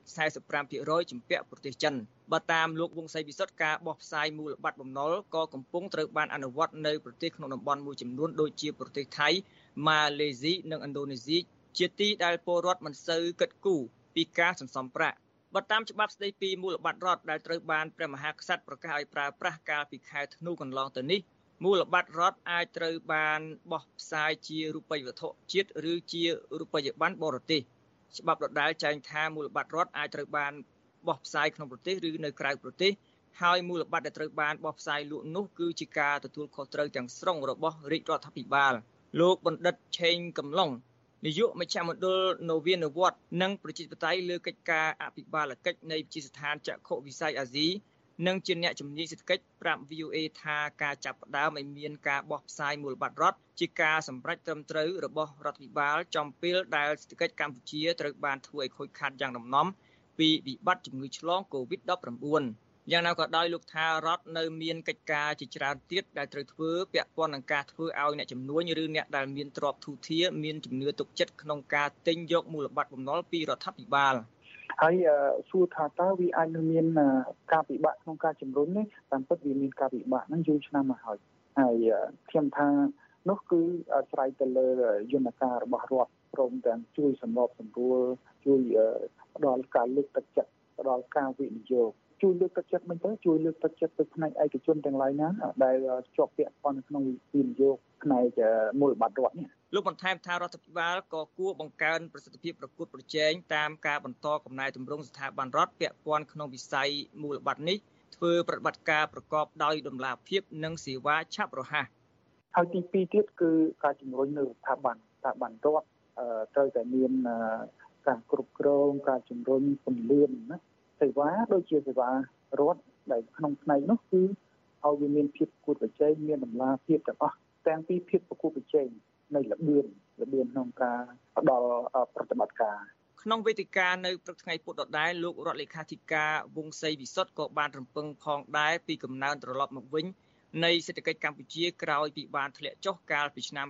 45% ជំពាក់ប្រទេសចិនបើតាមលោកវង្សសីវិសុទ្ធការបោះផ្សាយមូលបត្របំណុលក៏កំពុងត្រូវបានអនុវត្តនៅប្រទេសក្នុងតំបន់មួយចំនួនដូចជាប្រទេសថៃម៉ាឡេស៊ីនិងឥណ្ឌូនេស៊ីជាទីដែលពលរដ្ឋមិនសូវគិតគូរពីការសន្សំប្រាក់បើតាមច្បាប់ស្តីពីមូលបត្ររដ្ឋដែលត្រូវបានព្រះមហាក្សត្រប្រកាសឲ្យប្រើប្រាស់កាលពីខែធ្នូកន្លងទៅនេះមូលបត្ររដ្ឋអាចត្រូវបានបោះផ្សាយជារូបិយវត្ថុជាតិឬជារូបិយប័ណ្ណបរទេសច្បាប់ដដែលចែងថាមូលបត្ររដ្ឋអាចត្រូវបានបោះផ្សាយក្នុងប្រទេសឬនៅក្រៅប្រទេសហើយមូលបត្រដែលត្រូវបានបោះផ្សាយលក់នោះគឺជាការទទួលខុសត្រូវទាំងស្រុងរបស់រាជរដ្ឋាភិបាលលោកបណ្ឌិតឆេងកំឡុងនាយកមជ្ឈមណ្ឌលនវានុវត្តន៍និងប្រជាធិបតេយ្យលើកិច្ចការអភិបាលកិច្ចនៃវិទ្យាស្ថានចក្ខុវិស័យអាស៊ីនិងជាអ្នកជំនាញសេដ្ឋកិច្ចប្រាប់ VOA ថាការចាប់ផ្ដើមឲ្យមានការបោះផ្សាយមូលបត្ររដ្ឋជាការសម្រេចត្រឹមត្រូវរបស់រដ្ឋាភិបាលចំពេលដែលសេដ្ឋកិច្ចកម្ពុជាត្រូវបានធ្វើឲ្យខូចខាតយ៉ាងដំណំពីវិបត្តិជំងឺឆ្លង COVID-19 យ៉ាងណាក៏ដោយលោកថារដ្ឋនៅមានកិច្ចការជាច្រើនទៀតដែលត្រូវធ្វើពាក់ព័ន្ធនឹងការធ្វើឲ្យអ្នកជំនួញឬអ្នកដែលមានទ្រព្យធូរធារមានជំនឿទុកចិត្តក្នុងការទិញយកមូលបត្របំណុលពីរដ្ឋាភិបាលហើយសួរថាតើវាអាចនឹងមានការពិបាកក្នុងការជំរុញនេះតាមពិតវាមានការពិបាកហ្នឹងយូរឆ្នាំមកហើយខ្ញុំថានោះគឺអាស្រ័យទៅលើយន្តការរបស់រដ្ឋព្រមទាំងជួយសម្របសម្រួលជួយផ្ដល់ការលើកទឹកចិត្តផ្ដល់ការវិនិយោគជួយលើកទឹកចិត្តមិនទៅជួយលើកទឹកចិត្តទៅផ្នែកឯកជនទាំងឡាយណាដែលជាប់ពាក់ព័ន្ធក្នុងវិនិយោគផ្នែកមូលបត្ររដ្ឋនេះលោកបន្ថែមថារដ្ឋាភិបាលក៏គួរបង្កើនប្រសិទ្ធភាពប្រកួតប្រជែងតាមការបន្តកំណែទម្រង់ស្ថាប័នរដ្ឋពាក់ព័ន្ធក្នុងវិស័យមូលបត្រនេះធ្វើប្រតិបត្តិការប្រកបដោយតម្លាភាពនិងសេវាឆាប់រហ័សហើយទី2ទៀតគឺការជំរុញនៅស្ថាប័នរដ្ឋត្រូវតែមានការគ្រប់គ្រងការជំរុញពន្លឿនណាសេវាដូចជាសេវារដ្ឋដែលក្នុងផ្នែកនោះគឺឲ្យវាមានភាពប្រកួតប្រជែងមានតម្លាភាពទាំងអស់ទាំងពីភាពប្រកួតប្រជែងនៃល្បឿនក្នុងការផ្ដល់ប្រតិបត្តិការក្នុងវេទិកានៅព្រឹកថ្ងៃពុធដដែលលោករដ្ឋលេខាធិការវង្សសីវិសុទ្ធក៏បានរំពឹងផងដែរពីកំណើនត្រឡប់មកវិញនៃសេដ្ឋកិច្ចកម្ពុជាក្រោយពីបានធ្លាក់ចុះកាលពីឆ្នាំ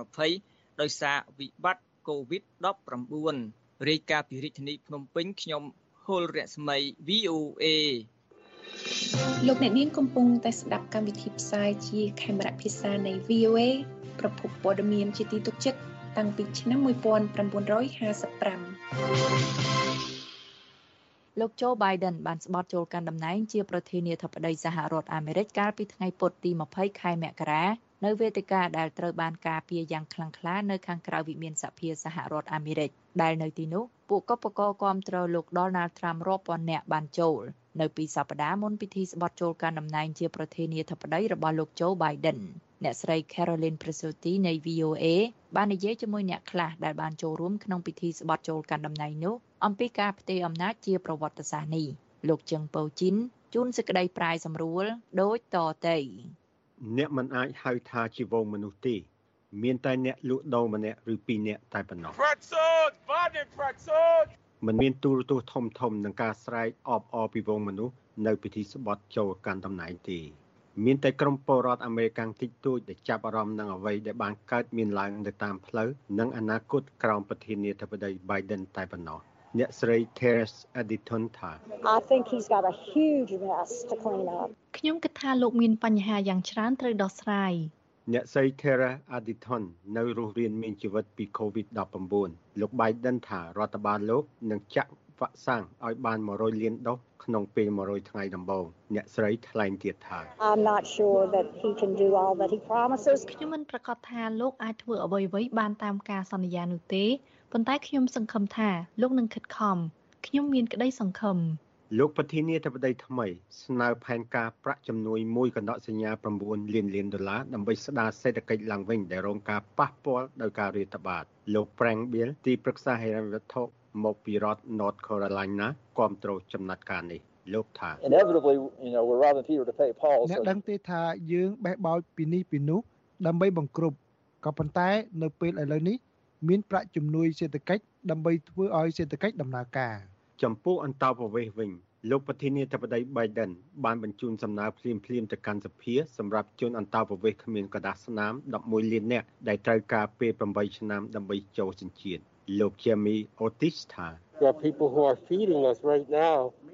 2020ដោយសារវិបត្តិ COVID-19 រាយការណ៍ពីរាជធានីភ្នំពេញខ្ញុំហុលរស្មី VOA លោកអ្នកនាងកំពុងតែស្ដាប់កម្មវិធីផ្សាយជាខេមរៈភាសានៃ VOA ប្រភពព័ត៌មានជាទីទុកចិត្តតាំងពីឆ្នាំ1955 លោក Joe Biden បានស្បត់ចូលកាន់តំណែងជាប្រធានាធិបតីសហរដ្ឋអាមេរិកកាលពីថ្ងៃពុធទី20ខែមករានៅវេទិកាដែលត្រូវបានការពារយ៉ាងខ្លាំងក្លានៅខាងក្រៅវិមានសភាសហរដ្ឋអាមេរិកដែលនៅទីនោះពួកកុបកកគាំទ្រលោក Donald Trump រាប់ពាន់នាក់បានចូលនៅពីសប្តាហ៍មុនពិធីស្បត់ចូលកាន់តំណែងជាប្រធានាធិបតីរបស់លោក Joe Biden អ្នកស្រី Caroline Presutti នៃ VOA បាននិយាយជាមួយអ្នកខ្លះដែលបានចូលរួមក្នុងពិធីស្បត់ចូលកាន់តំណែងនោះអំពីការផ្ទេរអំណាចជាប្រវត្តិសាស្ត្រនេះលោកជឹងប៉ូជីនជូនសេចក្តីប្រាយសម្រួលដូចតទៅអ្នកមិនអាចហៅថាជាវងមនុស្សទេមានតែអ្នកលក់ដូរម្នាក់ឬពីរនាក់តែប៉ុណ្ណោះមិនមានទូរទស្សន៍ធំនឹងការស្រែកអបអរពីវងមនុស្សនៅពិធីស្បត់ចូលកាន់តំណែងទេមានតែក្រុមពលរដ្ឋអាមេរិកតិចតួចដែលចាប់អារម្មណ៍នឹងអ្វីដែលបានកើតមានឡើងនៅតាមផ្លូវនិងអនាគតក្រោមប្រធានាធិបតី Biden តែប៉ុណ្ណោះអ្នកស្រី Terrace Addington ថា I think he's got a huge mess to clean up ខ្ញុំគិតថាលោកមានបញ្ហាយ៉ាងច្រើនត្រូវដោះស្រាយអ្នកស្រី Terrace Addington នៅរស់រានមានជីវិតពី COVID-19 លោក Biden ថារដ្ឋបាលលោកនឹងចាក់វ៉ាក់សាំងឲ្យបាន100លានដូសក្នុងពេល100ថ្ងៃដំបូងអ្នកស្រីថ្លែងទៀតថា I'm not sure that he can do all that he promises ខ្ញុំមិនប្រកាសថាលោកអាចធ្វើអ្វីៗបានតាមការសន្យានោះទេប៉ុន្តែខ្ញុំសង្ឃឹមថាលោកនឹងខិតខំខ្ញុំមានក្តីសង្ឃឹមលោកប្រធានាធិបតីថ្មីស្នើផែនការប្រាក់ជំនួយមួយកណ្ដកសញ្ញា9លាន$ដើម្បីស្ដារសេដ្ឋកិច្ចឡើងវិញដែលរងការប៉ះពាល់ដោយការរាតត្បាតលោក Frank Bill ទីប្រឹក្សាហិរញ្ញវត្ថុមកពីរដ្ឋ North Carolina គាំទ្រចំណាត់ការនេះលោកថា Inevitably, we're robbing Peter to pay Paul. អ្នកដឹងទេថាយើងបេះបោចពីនេះពីនោះដើម្បីបង្ក្រប់ក៏ប៉ុន្តែនៅពេលឥឡូវនេះមានប្រាក់ជំនួយសេដ្ឋកិច្ចដើម្បីធ្វើឲ្យសេដ្ឋកិច្ចដំណើរការចំពោះអន្តោប្រវេសន៍វិញលោកប្រធានាធិបតី Biden បានបញ្ជូនសំណើភ្លាមៗទៅកាន់សភាសម្រាប់ជនអន្តោប្រវេសន៍គ្មានក្រដាសស្នាម11លាននាក់ដែលត្រូវការពេល8ឆ្នាំដើម្បីចូលសញ្ជាតិលោក Jamie Otis ថា There are people who are feeding us right now,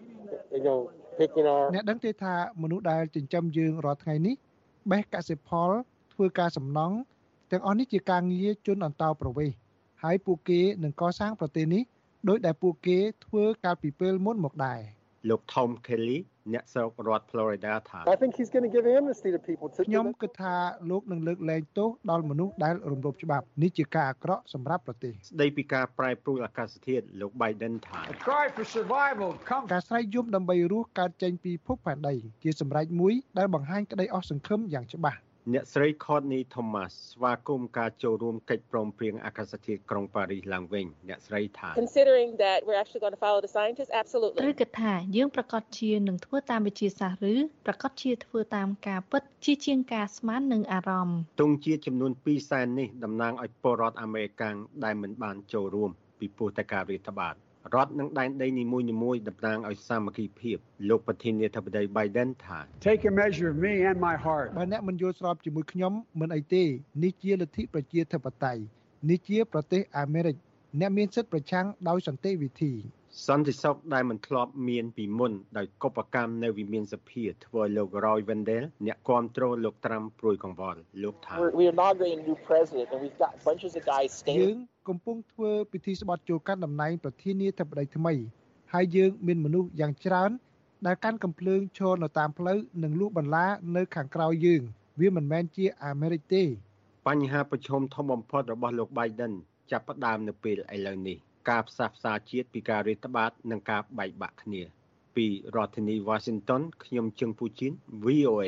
picking our អ្នកដឹងទេថាមនុស្សដែលចិញ្ចឹមយើងរាល់ថ្ងៃនេះបេះកសិផលធ្វើការសំណង់ទាំងអស់នេះជាការងារជនអន្តោប្រវេសន៍ហើយពួកគេនឹងកសាងប្រទេសនេះដោយដែលពួកគេធ្វើកាលពីពេលមុនមកដែរលោក Tom Kelly អ្នកស្រុករដ្ឋ Florida ថា I think he's going to give amnesty to people to ខ្ញុំគិតថាលោកនឹងលើកលែងទោសដល់មនុស្សដែលរំលោភច្បាប់នេះជាការអាក្រក់សម្រាប់ប្រទេសស្ដីពីការប្រែប្រួលអាកាសធាតុលោក Biden ថាការស្រែកយំដើម្បីរស់កើតចេញពីភពផែនដីជាសម្រេចមួយដែលបង្ហាញក្តីអស់សង្ឃឹមយ៉ាងច្បាស់អ្នកស្រី Courtney Thomas ស្វាគមន៍ការចូលរួមកិច្ចព្រមព្រៀងអាកាសធាតុក្រុងប៉ារីសឡើងវិញអ្នកស្រីថា Considering that we're actually going to follow the scientists absolutely ឬគិតថាយើងប្រកាសជានឹងធ្វើតាមវិទ្យាសាស្ត្រឬប្រកាសជាធ្វើតាមការពិតជាងការស្មាននឹងអារម្មណ៍ទង់ជាតិចំនួន200,000នេះតំណាងឲ្យពលរដ្ឋអាមេរិកាំងដែលមិនបានចូលរួមពីព្រោះតែការរាតត្បាតរដ្ឋនិងដែនដីនីមួយៗតំណាងឲ្យសាមគ្គីភាពលោកប្រធានាធិបតី Biden ថា Take a measure of me and my heart បើអ្នកមិនយល់ស្របជាមួយខ្ញុំមិនអីទេនេះជាលទ្ធិប្រជាធិបតេយ្យនេះជាប្រទេសអាមេរិកអ្នកមានសិទ្ធិប្រឆាំងដោយសន្តិវិធីសន្តិសុខដែលមិនធ្លាប់មានពីមុនដោយកុបកម្មនៅវិមានសភាធ្វើលោក Roy Wendell អ្នកគាំទ្រលោក Trump ព្រួយកង្វល់លោកថា We inaugurated a new president and we've got bunches of guys standing យើងកំពុងធ្វើពិធីស្បត់ចូលកាន់តំណែងប្រធានាធិបតីថ្មីហើយយើងមានមនុស្សយ៉ាងច្រើនដែលកាន់កាំភ្លើងឈរនៅតាមផ្លូវនិងលួចបន្លានៅខាងក្រោយយើងវាមិនមែនជាអាមេរិកទេបញ្ហាប្រឈមធំបំផុតរបស់លោក Biden ចាប់ផ្ដើមនៅពេលឥឡូវនេះការផ្សះផ្សាជាតិពីការរាតត្បាតនិងការបែកបាក់គ្នាពីរដ្ឋធានី Washington ខ្ញុំជឹងពូជីន VOA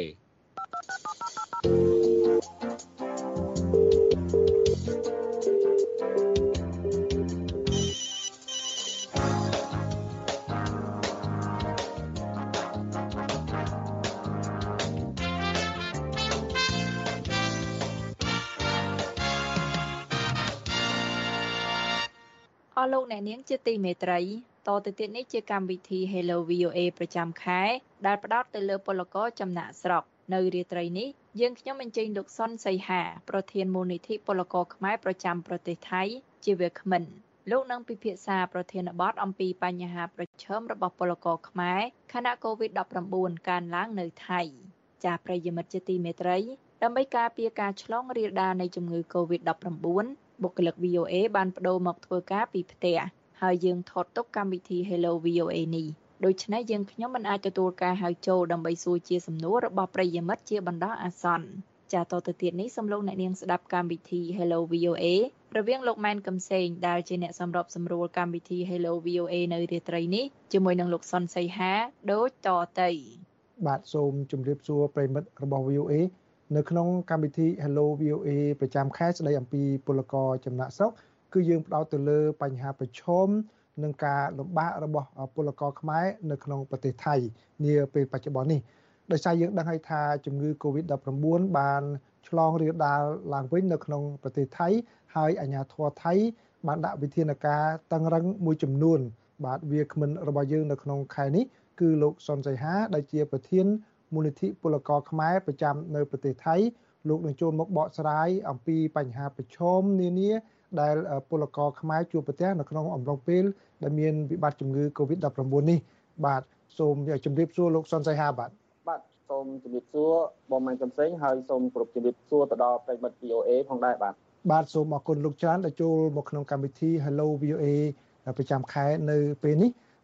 អស់លោកអ្នកនាងជាទីមេត្រីតទៅទៀតនេះជាកម្មវិធី Hello VOA ប្រចាំខែដែលផ្ដោតទៅលើពលករចំណាក់ស្រុកនៅរាត្រីនេះយើងខ្ញុំអញ្ជើញលោកសុនសីហាប្រធានមូលនិធិពលករខ្មែរប្រចាំប្រទេសថៃជាវាគ្មិនលោកនឹងពិភាក្សាប្រធានបទអំពីបញ្ហាប្រឈមរបស់ពលករខ្មែរខណៈ COVID-19 កើនឡើងនៅថៃចាស់ប្រិយមិត្តជាទីមេត្រីដើម្បីការពារការឆ្លងរាលដាលនៃជំងឺ COVID-19 បុគ្គលិក VOA បានប្តូរមកធ្វើការពីផ្ទះហើយយើងថតទុកកម្មវិធី Hello VOA នេះដូច្នេះយើងខ្ញុំមិនអាចទទួលការហៅចូលដើម្បីសួរជាសំណួររបស់ប្រិយមិត្តជាបណ្ដោះអាសន្នចាតទៅទៀតនេះសូមលោកអ្នកនាងស្ដាប់កម្មវិធី Hello VOA រវាងលោកម៉ែនកំសែងដែលជាអ្នកសម្របសម្រួលកម្មវិធី Hello VOA នៅរាត្រីនេះជាមួយនឹងលោកសុនសីហាដូចតទៅបាទសូមជម្រាបសួរប្រិយមិត្តរបស់ VOA នៅក្នុងកម្មវិធី Hello VOA ប្រចាំខែស្ដីអំពីពលករចំណាក់ស្រុកគឺយើងផ្ដោតទៅលើបញ្ហាប្រឈមនិងការលំបាករបស់ពលករខ្មែរនៅក្នុងប្រទេសថៃនាពេលបច្ចុប្បន្ននេះដោយសារយើងដឹងហើយថាជំងឺ COVID-19 បានឆ្លងរាលដាលឡើងវិញនៅក្នុងប្រទេសថៃហើយអាជ្ញាធរថៃបានដាក់វិធានការតឹងរ៉ឹងមួយចំនួនបាទវាគ្មិនរបស់យើងនៅក្នុងខែនេះគឺលោកសុនសីហាដែលជាប្រធានមូលនិធិពលករខ្មែរប្រចាំនៅប្រទេសថៃលោកនឹងចូលមកបកស្រាយអំពីបញ្ហាប្រឈមនានាដែលពលករខ្មែរជួបប្រទះនៅក្នុងអំឡុងពេលដែលមានវិបត្តិជំងឺ COVID-19 នេះបាទសូមជម្រាបសួរលោកសុនសីហាបាទសូមជម្រាបសួរបងម៉ែនកំសែងហើយសូមគោរពជម្រាបសួរទៅដល់ប្រិយមិត្ត VOA ផងដែរបាទសូមអរគុណលោកច្រើនដែលចូលមកក្នុងកម្មវិធី Hello VOA ប្រចាំខែនៅពេលនេះ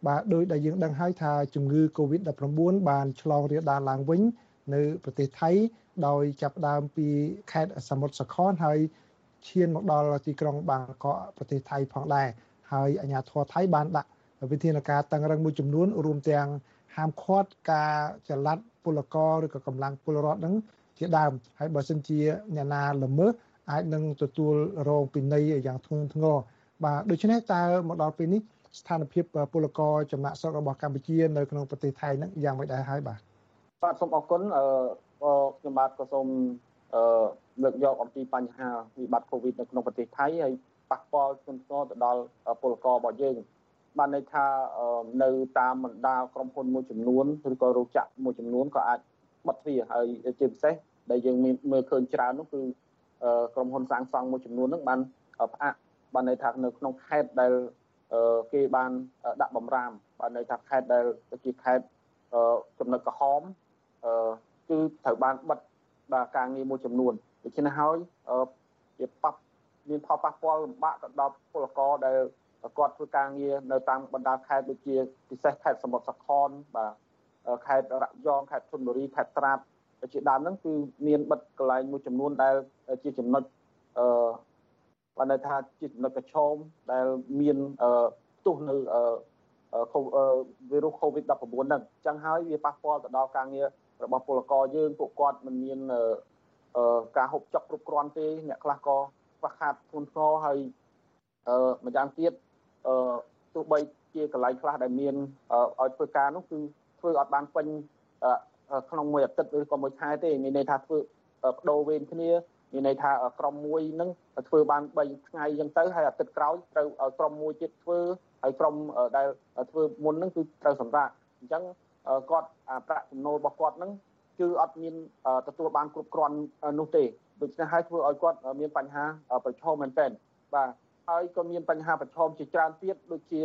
បាទដោយដែលយើងដឹងហើយថាជំងឺ Covid-19 បានឆ្លងរាលដាលឡើងវិញនៅប្រទេសថៃដោយចាប់ផ្ដើមពីខេត្តសមុទ្រសខនហើយឈានមកដល់ទីក្រុងបាងកកប្រទេសថៃផងដែរហើយអាជ្ញាធរថៃបានដាក់វិធានការតឹងរ៉ឹងមួយចំនួនរួមទាំងហាមឃាត់ការចល័តពលករឬក៏កម្លាំងពលរដ្ឋនឹងជាដើមហើយបើសិនជាអ្នកណាល្មើសអាចនឹងទទួលរងពិន័យយ៉ាងធ្ងន់ធ្ងរបាទដូច្នេះតើមកដល់ពេលនេះស្ថានភាពពលករចំណាក់ស្រុករបស់កម្ពុជានៅក្នុងប្រទេសថៃនឹងយ៉ាងម៉េចដែរហើយបាទសូមអរគុណខ្ញុំបាទក៏សូមលើកយកអំពីបញ្ហាវិបត្តិ COVID នៅក្នុងប្រទេសថៃហើយប៉ះពាល់ធ្ងន់ធ្ងរទៅដល់ពលកររបស់យើងបានន័យថានៅតាមបណ្ដាក្រុមហ៊ុនមួយចំនួនឬក៏រោងចក្រមួយចំនួនក៏អាចបិទទ្វារហើយជាពិសេសដែលយើងមានមើលឃើញច្រើននោះគឺក្រុមហ៊ុនសាងសង់មួយចំនួនហ្នឹងបានផ្អាកបានន័យថានៅក្នុងខេត្តដែលគេបានដាក់បំរាមបានន័យថាខេត្តដែលជាខេត្តចំណុចក្រហមគឺត្រូវបានបិទបាទការងារមួយចំនួនដូច្នេះហើយជាមានផលប៉ះពាល់លំបាកទៅដល់ពលករដែលគាត់ធ្វើការងារនៅតាមបណ្ដាខេត្តដូចជាពិសេសខេត្តសមុទ្រសខនបាទខេត្តរយองខេត្តឈុនបុរីខេត្តត្រាតជាដើមហ្នឹងគឺមានបិទកន្លែងមួយចំនួនដែលជាចំណុចបានន័យថាជាចំណុចប្រឈមដែលមានផ្ទុះនៅវីរុស COVID-19 ហ្នឹងអញ្ចឹងហើយវាប៉ះពាល់ទៅដល់ការងាររបស់ពលករយើងពួកគាត់មិនមានការហូបចុកគ្រប់គ្រាន់ទេអ្នកខ្លះក៏ខ្វះខាតធ្ងន់ធ្ងរហើយម្យ៉ាងទៀតទោះបីជាកន្លែងខ្លះដែលមានឲ្យធ្វើការនោះគឺធ្វើអត់បានពេញក្នុងមួយអាទិត្យឬក៏មួយខែទេមានន័យថាធ្វើបដូរវេនគ្នាមានន័យថាក្រុមមួយហ្នឹងធ្វើបាន3ថ្ងៃអញ្ចឹងទៅហើយអាទិត្យក្រោយត្រូវឲ្យក្រុមមួយទៀតធ្វើហើយក្រុមដែលធ្វើមុនហ្នឹងគឺត្រូវសម្រាប់អញ្ចឹងគាត់ប្រាក់ចំណូលរបស់គាត់ហ្នឹងគឺអត់មានទទួលបានគ្រប់គ្រាន់នោះទេដូច្នេះហើយធ្វើឲ្យគាត់មានបញ្ហាប្រឈមមែនទែនបាទហើយក៏មានបញ្ហាប្រឈមជាច្រើនទៀតដូចជា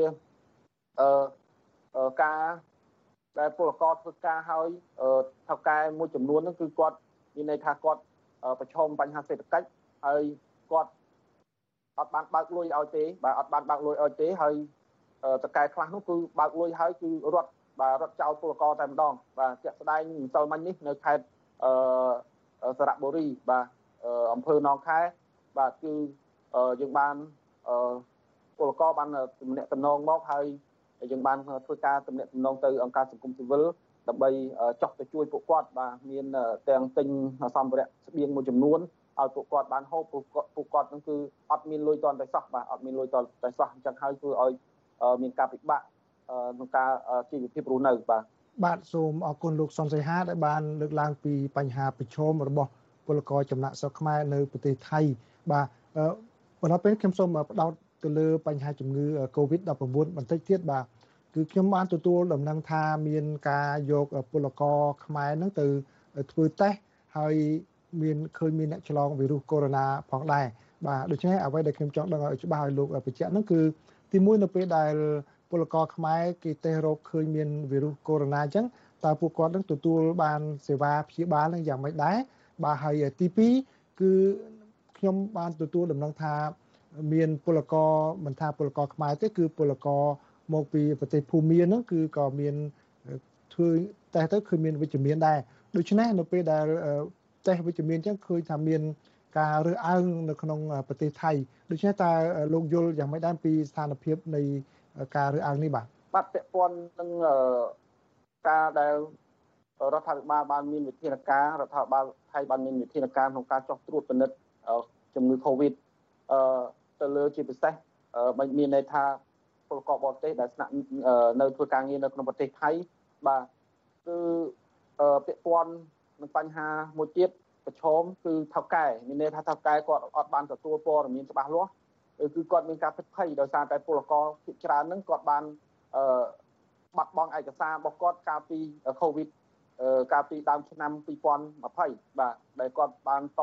ការដែលពលករធ្វើការហើយថៅកែមួយចំនួនហ្នឹងគឺគាត់មានន័យថាគាត់ប្រឈមបញ្ហាសេដ្ឋកិច្ចហើយគាត់អត់បានបើកលុយឲ្យទេបាទអត់បានបើកលុយឲ្យទេហើយតកែខ្លះនោះគឺបើកលុយហើយគឺរត់ចោលពលករតែម្ដងបាទជាក់ស្ដែងម្សិលមិញនេះនៅខេត្តសារៈបុរីបាទអំភើនងខែបាទគឺយើងបានពលករបានទំនាក់ទំនងមកហើយយើងបានធ្វើការទំនាក់ទំនងទៅអង្គការសង្គមស៊ីវិលដើម្បីចោះទៅជួយពួកគាត់បាទមានទាំងទិញសម្ភារៈស្បៀងមួយចំនួនឲ្យពួកគាត់បានហូបពួកគាត់ហ្នឹងគឺអត់មានលុយតន់តែសោះបាទអត់មានលុយតន់តែសោះអញ្ចឹងហើយធ្វើឲ្យមានការពិបាកក្នុងការជីវភាពរស់នៅបាទសូមអរគុណលោកសុនសីហាដែលបានលើកឡើងពីបញ្ហាប្រឈមរបស់ពលករចំណាក់ស្រុកខ្មែរនៅប្រទេសថៃបាទបន្តពេលខ្ញុំសូមផ្ដោតទៅលើបញ្ហាជំងឺ COVID-19 បន្តិចទៀតបាទគឺខ្ញុំបានទទួលដំណឹងថាមានការយកពលករខ្មែរហ្នឹងទៅធ្វើតេស្តហើយឃើញមានអ្នកឆ្លងវីរុសកូវីដ -19 ផងដែរបាទដូច្នេះអ្វីដែលខ្ញុំចង់ដឹងឲ្យច្បាស់ឲ្យលោកបញ្ជាក់ហ្នឹងគឺទីមួយនៅពេលដែលពលករខ្មែរគេតេស្តរកឃើញមានវីរុសកូវីដ -19 អញ្ចឹងតើពួកគាត់នឹងទទួលបានសេវាព្យាបាលនឹងយ៉ាងម៉េចដែរបាទហើយទី2គឺខ្ញុំបានទទួលដំណឹងថាមានពលករមិនថាពលករខ្មែរទេគឺពលករមកពីប្រទេសភូមាហ្នឹងគឺក៏មានធ្វើតេស្តទៅគឺមានវិជ្ជមានដែរដូច្នេះនៅពេលដែលតេស្តវិជ្ជមានអញ្ចឹងឃើញថាមានការរើសអើងនៅក្នុងប្រទេសថៃដូច្នេះតើលោកយល់យ៉ាងម៉េចដែរពីស្ថានភាពនៃការរើសអើងនេះបាទពាក់ព័ន្ធនឹងការដែលរដ្ឋាភិបាលបានមានវិធានការរដ្ឋាភិបាលថៃបានមានវិធានការក្នុងការចោះត្រួតពិនិត្យជំងឺ COVID ទៅលើជាពិសេសមានន័យថាពលករបរទេសដែលស្នាក់នៅធ្វើការងារនៅក្នុងប្រទេសថៃបាទគឺពាក់ព័ន្ធនឹងបញ្ហាមួយទៀតប្រឈមគឺថៅកែមានន័យថាថៅកែគាត់អត់បានទទួលព័ត៌មានច្បាស់លាស់គឺគាត់មានការភិតភ័យដោយសារតែពលករភាគច្រើនហ្នឹងគាត់បានបាត់បង់ឯកសាររបស់គាត់កាលពី COVID កាលពីដើមឆ្នាំ2020បាទដែលគាត់បានត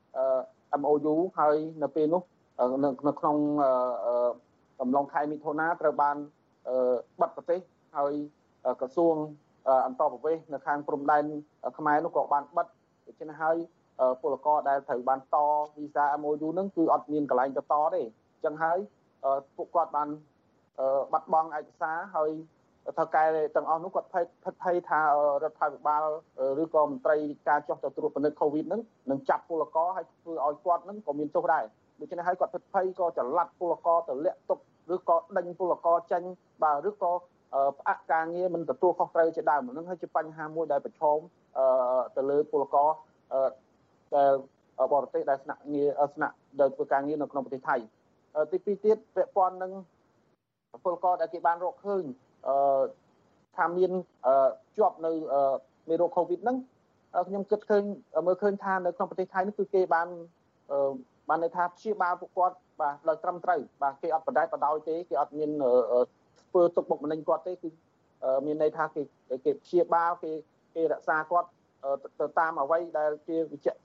MOU ហើយនៅពេលនោះនៅក្នុងកំឡុងខែមិថុនាត្រូវបានបិទប្រទេសហើយក្រសួងអន្តរប្រវេសន៍នៅខាងព្រំដែនខ្មែរនោះក៏បានបិទដូច្នេះហើយពលករដែលត្រូវបានតវីសា MOU ហ្នឹងគឺអត់មានកន្លែងទៅតទេអញ្ចឹងហើយពួកគាត់បានបាត់បង់ឯកសារហើយថៅកែទាំងអស់នោះគាត់ភ័យថារដ្ឋាភិបាលឬក៏មន្ត្រីការចុះទៅត្រួតពិនិត្យកូវីដហ្នឹងនឹងចាប់ពលករហើយធ្វើឲ្យគាត់ហ្នឹងក៏មានទោសដែរដូច្នេះហើយគាត់ភ័យក៏ចល័តពលករទៅលាក់ទុកឬក៏ដេញពលករចេញបាទឬក៏ផ្អាកការងារមិនទទួលខុសត្រូវជាដើមហ្នឹងហើយជាបញ្ហាមួយដែលប្រឈមទៅលើពលករដែលបរទេសដែលស្នាក់ដែលធ្វើការងារនៅក្នុងប្រទេសថៃទីពីរទៀតពាក់ព័ន្ធនឹងពលករដែលគេបានរកឃើញថាមានជាប់នៅមេរោគ COVID ហ្នឹងខ្ញុំគិតឃើញមើលឃើញថានៅក្នុងប្រទេសថៃនេះគឺគេបានន័យថាព្យាបាលពួកគាត់បាទដោយត្រឹមត្រូវបាទគេអត់បដែតបដោយទេគេអត់មានធ្វើទុកបុកម្នេញគាត់ទេគឺមានន័យថាគេព្យាបាលគេរក្សាគាត់ទៅតាមអ្វីដែលជា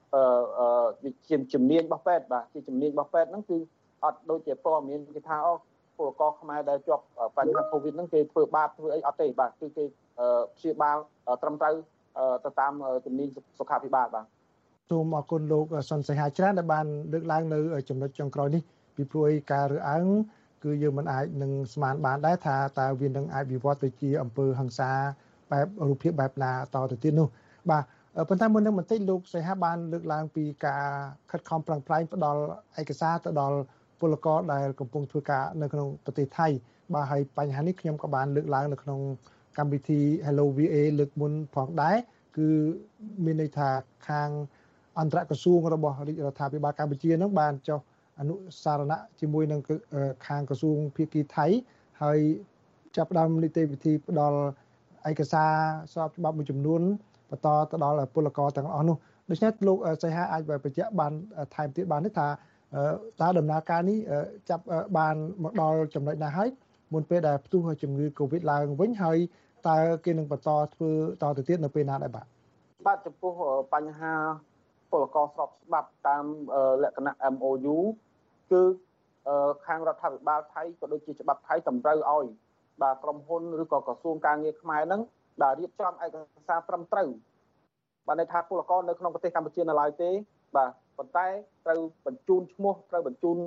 ជំនាញរបស់ពេទ្យបាទជាជំនាញរបស់ពេទ្យហ្នឹងគឺអត់ដូចជាព័ត៌មានគេថាពលករខ្មែរដែលជាប់បញ្ហា COVID ហ្នឹងគេធ្វើបាបធ្វើអីអត់ទេបាទគឺគេព្យាបាលត្រឹមត្រូវទៅតាមជំនាញសុខាភិបាលបាទសូមអរគុណលោកសុនសីហាច្រើនដែលបានលើកឡើងនៅចំណុចចុងក្រោយនេះពីព្រោះការរើសអើងគឺយើងមិនអាចនឹងស្មានបានដែរថាតើវានឹងអាចវិវត្តទៅជាអំពើហិង្សាបែបរូបភាពបែបណាតទៅទៀតនោះបាទប៉ុន្តែមុននឹងបន្តិចលោកសីហាបានលើកឡើងពីការខិតខំប្រឹងប្រែងផ្ដល់ឯកសារទៅដល់ពលករដែលកំពុងធ្វើការនៅក្នុងប្រទេសថៃបាទហើយបញ្ហានេះខ្ញុំក៏បានលើកឡើងនៅក្នុងកម្មវិធី Hello VA លើកមុនផងដែរគឺមានន័យថាខាងអន្តរក្រសួងរបស់រាជរដ្ឋាភិបាលកម្ពុជានឹងបានចុះអនុសារណៈជាមួយនឹងខាងក្រសួងភាគីថៃហើយចាប់ផ្ដើមនីតិវិធីផ្ដល់ឯកសារស្របច្បាប់មួយចំនួនបន្តទៅដល់ពលករទាំងអស់នោះដូច្នេះលោកសីហាអាចបញ្ជាក់បានថែមទៀតបានទេថាតើដំណើរការនេះចាប់បានមកដល់ចំណុចណាហើយមុនពេលដែលផ្ទុះជំងឺ Covid ឡើងវិញហើយតើគេនឹងបន្តធ្វើតទៅទៀតនៅពេលណាដែរបាទចំពោះបញ្ហាពលករស្របច្បាប់តាមលក្ខណៈ MOU គឺខាងរដ្ឋាភិបាលថៃក៏ដូចជាច្បាប់ថៃតម្រូវឲ្យបាទក្រុមហ៊ុនឬក៏ក្រសួងការងារខ្មែរហ្នឹងដែលរៀបចំឯកសារត្រឹមត្រូវបានន័យថាពលករនៅក្នុងប្រទេសកម្ពុជានៅឡើយទេបាទប៉ុន្តែត្រូវបញ្ជូនឈ្មោះត្រូវបញ្ជូន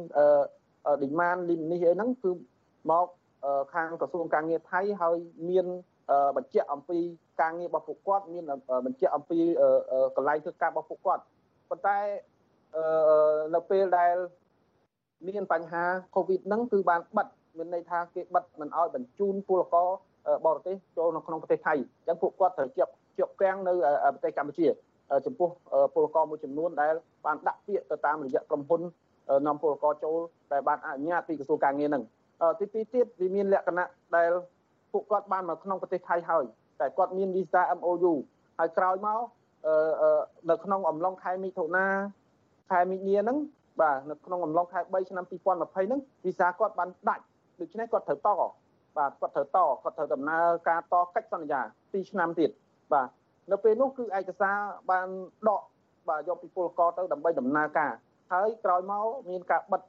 demand lim នេះអីហ្នឹងគឺមកខាងក្រសួងការងារថៃហើយមានបញ្ជាក់អំពីការងាររបស់ពួកគាត់មានបញ្ជាក់អំពីកន្លែងធ្វើការរបស់ពួកគាត់ប៉ុន្តែនៅពេលដែលមានបញ្ហា COVID ហ្នឹងគឺបានបិទមានន័យថាគេបិទមិនឲ្យបញ្ជូនពលករបរទេសចូលនៅក្នុងប្រទេសថៃអញ្ចឹងពួកគាត់ត្រូវជាប់គាំងនៅប្រទេសកម្ពុជាចំពោះពលករមួយចំនួនដែលបានដាក់ពាក្យទៅតាមរយៈក្រុមហ៊ុននាំពលករចូលដែលបានអនុញ្ញាតពីក្រសួងការងារហ្នឹងទីពីរទៀតវាមានលក្ខណៈដែលពួកគាត់បានមកក្នុងប្រទេសថៃហើយតែគាត់មានវីសា MOU ហើយក្រោយមកនៅក្នុងអំឡុងខែមិថុនាខែមីនាហ្នឹងបាទនៅក្នុងអំឡុងខែ3ឆ្នាំ2020ហ្នឹងវីសាគាត់បានដាច់ដូច្នេះគាត់ត្រូវតបាទគាត់ត្រូវដំណើរការតកិច្ចសន្យា2ឆ្នាំទៀតបាទនៅពេលនោះគឺឯកសារបានដកបាទយកពីពលករទៅដើម្បីដំណើរការហើយក្រោយមកមានការបិទ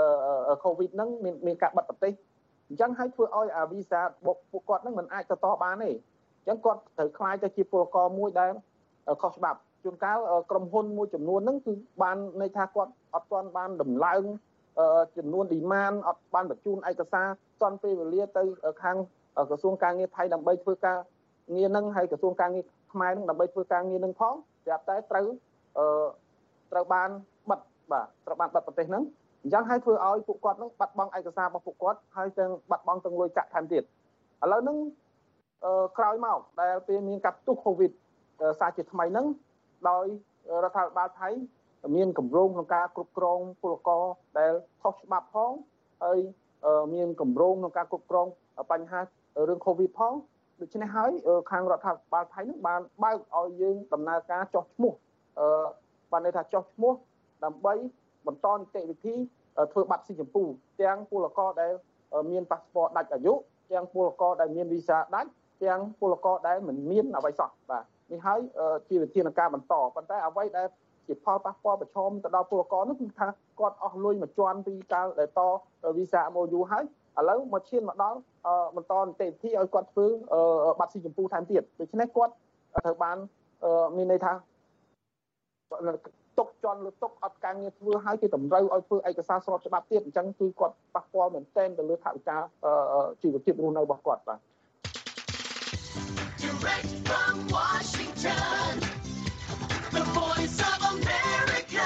COVID ហ្នឹងមានការបិទប្រទេសអញ្ចឹងហើយធ្វើឲ្យអាវីសាពួកគាត់ហ្នឹងមិនអាចទៅតបានទេអញ្ចឹងគាត់ត្រូវខ្លាយទៅជាពលករមួយដែលខុសច្បាប់ជួនកាលក្រុមហ៊ុនមួយចំនួនហ្នឹងគឺបានន័យថាគាត់អត់ទាន់បានដំឡើងចំនួន demand អត់បានបញ្ជូនឯកសារទាន់ពេលវេលាទៅខាងក្រសួងការងារថៃដើម្បីធ្វើការងារហ្នឹងហើយក្រសួងការងារខ្មែរហ្នឹងដើម្បីធ្វើការងារហ្នឹងផងស្រាប់តែត្រូវបានបិទបាទត្រូវបានបិទប្រទេសហ្នឹងអញ្ចឹងហើយធ្វើឲ្យពួកគាត់ហ្នឹងបាត់បង់ឯកសាររបស់ពួកគាត់ហើយទាំងបាត់បង់ទាំងលុយកាក់ថែមទៀតឥឡូវហ្នឹងក្រោយមកដែលពេលមានការផ្ទុះ COVID សារជាថ្មីហ្នឹងដោយរដ្ឋាភិបាលថៃមានគម្រោងក្នុងការគ្រប់គ្រងពលករដែលខុសច្បាប់ផងហើយមានគម្រោងក្នុងការគ្រប់គ្រងបញ្ហារឿង COVID ផងដូច្នេះហើយខាងរដ្ឋាភិបាលថៃនឹងបានបើកឲ្យយើងដំណើរការចុះឈ្មោះបានន័យថាចុះឈ្មោះដើម្បីបន្តនីតិវិធីធ្វើបាត់ស៊ីចម្ពូទាំងពលករដែលមានប៉ាសពតដាច់អាយុទាំងពលករដែលមានវីសាដាច់ទាំងពលករដែលមិនមានអ្វីសោះបាទនេះហើយជាវិធានការបន្តប៉ុន្តែអ្វីដែលជាផលប៉ះពាល់ប្រឈមទៅដល់ពលករនោះគឺថាគាត់អស់លុយមួយជាន់ពីកាលដែលតវីសា MOU ហើយឥឡូវមកឈានមកដល់បន្តនីតិវិធីឲ្យគាត់ធ្វើបាត់ស៊ីចម្ពូថែមទៀតដូច្នេះគាត់ត្រូវបានមានន័យថាទុកជន់លើទុកអត់ការងារធ្វើហើយគេតម្រូវឲ្យធ្វើឯកសារស្របច្បាប់ទៀតអញ្ចឹងគឺគាត់ប៉ះពាល់មែនទែនទៅលើថវិកាជីវភាពរស់នៅរបស់គាត់បាទ Direct from Washington, the voice of America,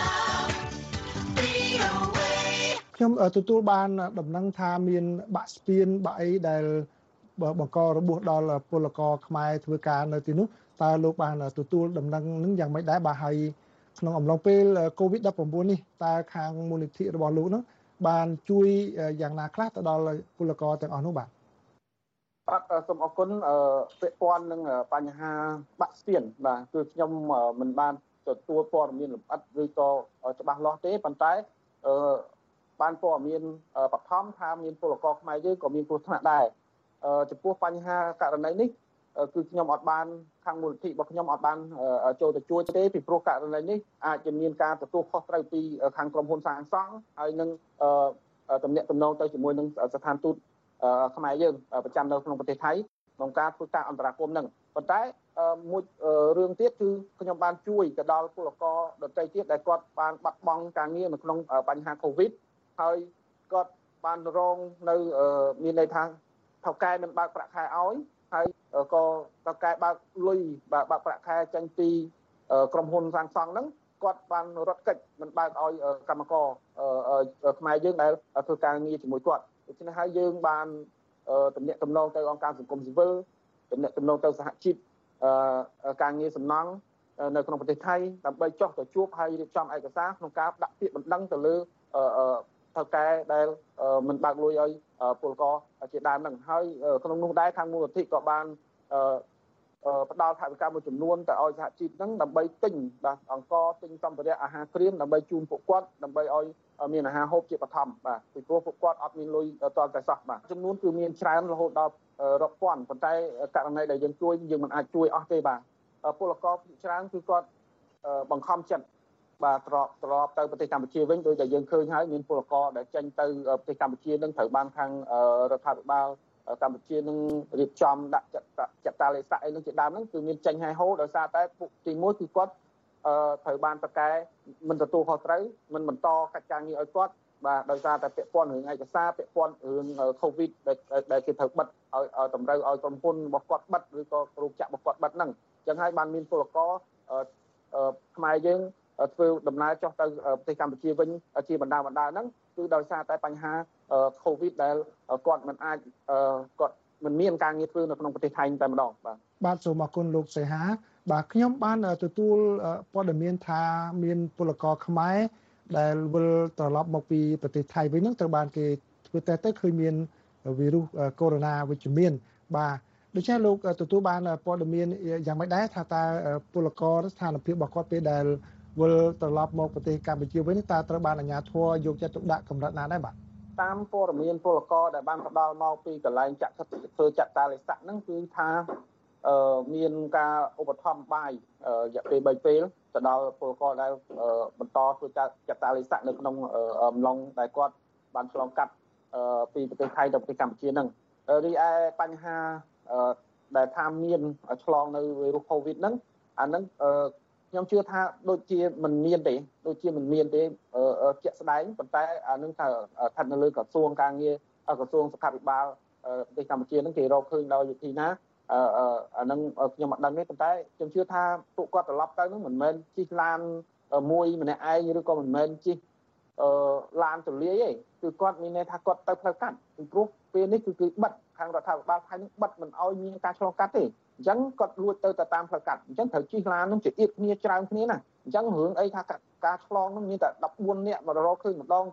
VOA ខ្ញុំទទួលបានដំណឹងថាមានបាក់ស្ពានបាក់អីដែលបង្ករបួសដល់ពលករខ្មែរធ្វើការនៅទីនោះតើលោកបានទទួលដំណឹងនឹងយ៉ាងម៉េចដែរបាទហើយក្នុងអំឡុងពេល COVID-19 នេះតើខាងមូលនិធិរបស់លោកនោះបានជួយយ៉ាងណាខ្លះទៅដល់ពលករទាំងអស់នោះបាទសូមអរគុណពាក់ព័ន្ធនឹងបញ្ហាបាក់ស្ពានបាទគឺខ្ញុំមិនបានទទួលព័ត៌មានលម្អិតឬក៏ច្បាស់លាស់ទេប៉ុន្តែបានព័ត៌មានបឋមថាមានពលករខ្មែរយើងក៏មានគ្រោះថ្នាក់ដែរចំពោះបញ្ហាករណីនេះគឺខ្ញុំអត់បានខាងមូលនិធិរបស់ខ្ញុំអត់បានចូលទៅជួយទេពីព្រោះករណីនេះអាចจะមានការទទួលខុសត្រូវពីខាងក្រុមហ៊ុនសាងសង់ហើយនឹងទំនាក់ទំនងទៅជាមួយនឹងស្ថានទូតខ្មែរយើងប្រចាំនៅក្នុងប្រទេសថៃក្នុងការធ្វើការអន្តរាគមន៍នឹងប៉ុន្តែមួយរឿងទៀតគឺខ្ញុំបានជួយទៅដល់ពលករដទៃទៀតដែលគាត់បានបាត់បង់ការងារនៅក្នុងបញ្ហា COVID ហើយគាត់បានរងនៅមានន័យថាថៅកែមិនបើកប្រាក់ខែឲ្យហើយក៏ថៅកែបើកលុយបើកប្រាក់ខែចេញពីក្រុមហ៊ុនសាងសង់ហ្នឹងគាត់បានរត់គេចមិនបើកឲ្យកម្មករខ្មែរយើងដែលធ្វើការងារជាមួយគាត់ដូច្នេះហើយយើងបានទំនាក់ទំនងទៅអង្គការសង្គមស៊ីវិលទំនាក់ទំនងទៅសហជីពការងារសំណង់នៅក្នុងប្រទេសថៃដើម្បីចុះទៅជួបហើយរៀបចំឯកសារក្នុងការដាក់ពាក្យបណ្ដឹងទៅលើថៅកែដែលមិនបើកលុយឲ្យពលករជាដើមហ្នឹងហើយក្នុងនោះដែរខាងមូលនិធិក៏បានផ្ដល់ថវិកាមួយចំនួនទៅឲ្យសហជីពហ្នឹងដើម្បីទិញបាទអង្គទិញសម្ភារៈអាហារគ្រាមដើម្បីជូនពួកគាត់ដើម្បីឲ្យមានអាហារហូបជាបឋមបាទពីព្រោះពួកគាត់អត់មានលុយតតែសោះបាទចំនួនគឺមានច្រើនរហូតដល់រាប់ពាន់ប៉ុន្តែករណីដែលយើងជួយយើងមិនអាចជួយអស់ទេបាទពលករភាគច្រើនគឺគាត់បង្ខំចិត្តបាទត្រឡប់ទៅប្រទេសកម្ពុជាវិញដោយតែយើងឃើញហើយមានពលករដែលចេញទៅប្រទេសកម្ពុជានឹងត្រូវបានខាងរដ្ឋាភិបាលកម្ពុជានឹងរៀបចំដាក់ចតាលេខអីនឹងជាដើមហ្នឹងគឺមានចេញហើយហូរដោយសារតែទី1គឺគាត់ត្រូវបានប្រកែមិនទទួលខុសត្រូវមិនបន្តកិច្ចការងារឲ្យគាត់បាទដោយសារតែពាក់ព័ន្ធរឿងឯកសារពាក់ព័ន្ធរឿង COVID ដែលគេត្រូវបិទឲ្យតម្រូវឲ្យក្រុមហ៊ុនរបស់គាត់បិទឬក៏រោងចក្ររបស់គាត់បិទហ្នឹងអញ្ចឹងហើយបានមានពលករខ្មែរយើងធ្វើដំណើរចុះទៅប្រទេសកម្ពុជាវិញជាបណ្ដាហ្នឹងគឺដោយសារតែបញ្ហា COVID ដែលគាត់មិនអាចគាត់មិនមានការងារធ្វើនៅក្នុងប្រទេសថៃតែម្ដងបាទសូមអរគុណលោកសីហាបាទខ្ញុំបានទទួលព័ត៌មានថាមានពលករខ្មែរដែលវិលត្រឡប់មកពីប្រទេសថៃវិញហ្នឹងត្រូវបានគេធ្វើតេស្តទៅឃើញមានវីរុសកូវីដ វិជ្ជមានបាទដូច្នេះលោកទទួលបានព័ត៌មានយ៉ាងម៉េចដែរថាតើពលករស្ថានភាពរបស់គាត់ពេលដែលវិលត្រឡប់មកប្រទេសកម្ពុជាវិញតើត្រូវបានអាជ្ញាធរយកចិត្តទុកដាក់កម្រិតណាដែរបាទតាមព័ត៌មានពលករដែលបានផ្ដល់មកពីកន្លែងចាក់ធ្វើចតាលេខហ្នឹងគឺថាមានការឧបត្ថម្ភបាយរយៈពេល3ពេលទៅដល់ពលករដែលបន្តធ្វើចតាលេខនៅក្នុងអំឡុងដែលគាត់បានឆ្លងកាត់ពីប្រទេសថៃទៅប្រទេសកម្ពុជាហ្នឹងរីឯបញ្ហាដែលថាមានឆ្លងនៅវីរុស COVID ហ្នឹងអាហ្នឹងខ្ញុំជឿថាដូចជាមិនមានទេជាក់ស្ដែងប៉ុន្តែអានឹងថាស្ថិតនៅលើក្រសួងការងារក្រសួងសុខាភិបាលប្រទេសកម្ពុជានឹងគេរកឃើញដោយវិធីណាអានឹងខ្ញុំអត់ដឹងទេប៉ុន្តែខ្ញុំជឿថាពួកគាត់ត្រឡប់ទៅនឹងមិនមែនជិះឡានមួយម្នាក់ឯងឬក៏មិនមែនជិះឡានទលាយទេគឺគាត់មានន័យថាគាត់ទៅផ្លូវកាត់ពីព្រោះពេលនេះគឺបិទខាងរដ្ឋាភិបាលថៃនឹងបិទមិនឲ្យមានការឆ្លងកាត់ទេអញ្ចឹងគាត់លួចទៅតាមផ្លូវកាត់អញ្ចឹងត្រូវជិះឡាននឹងជាអៀតគ្នាច្រើនគ្នាណាអញ្ចឹងរឿងអីថាការឆ្លងនឹងមានតែ14នាក់មករកឃើញម្ដង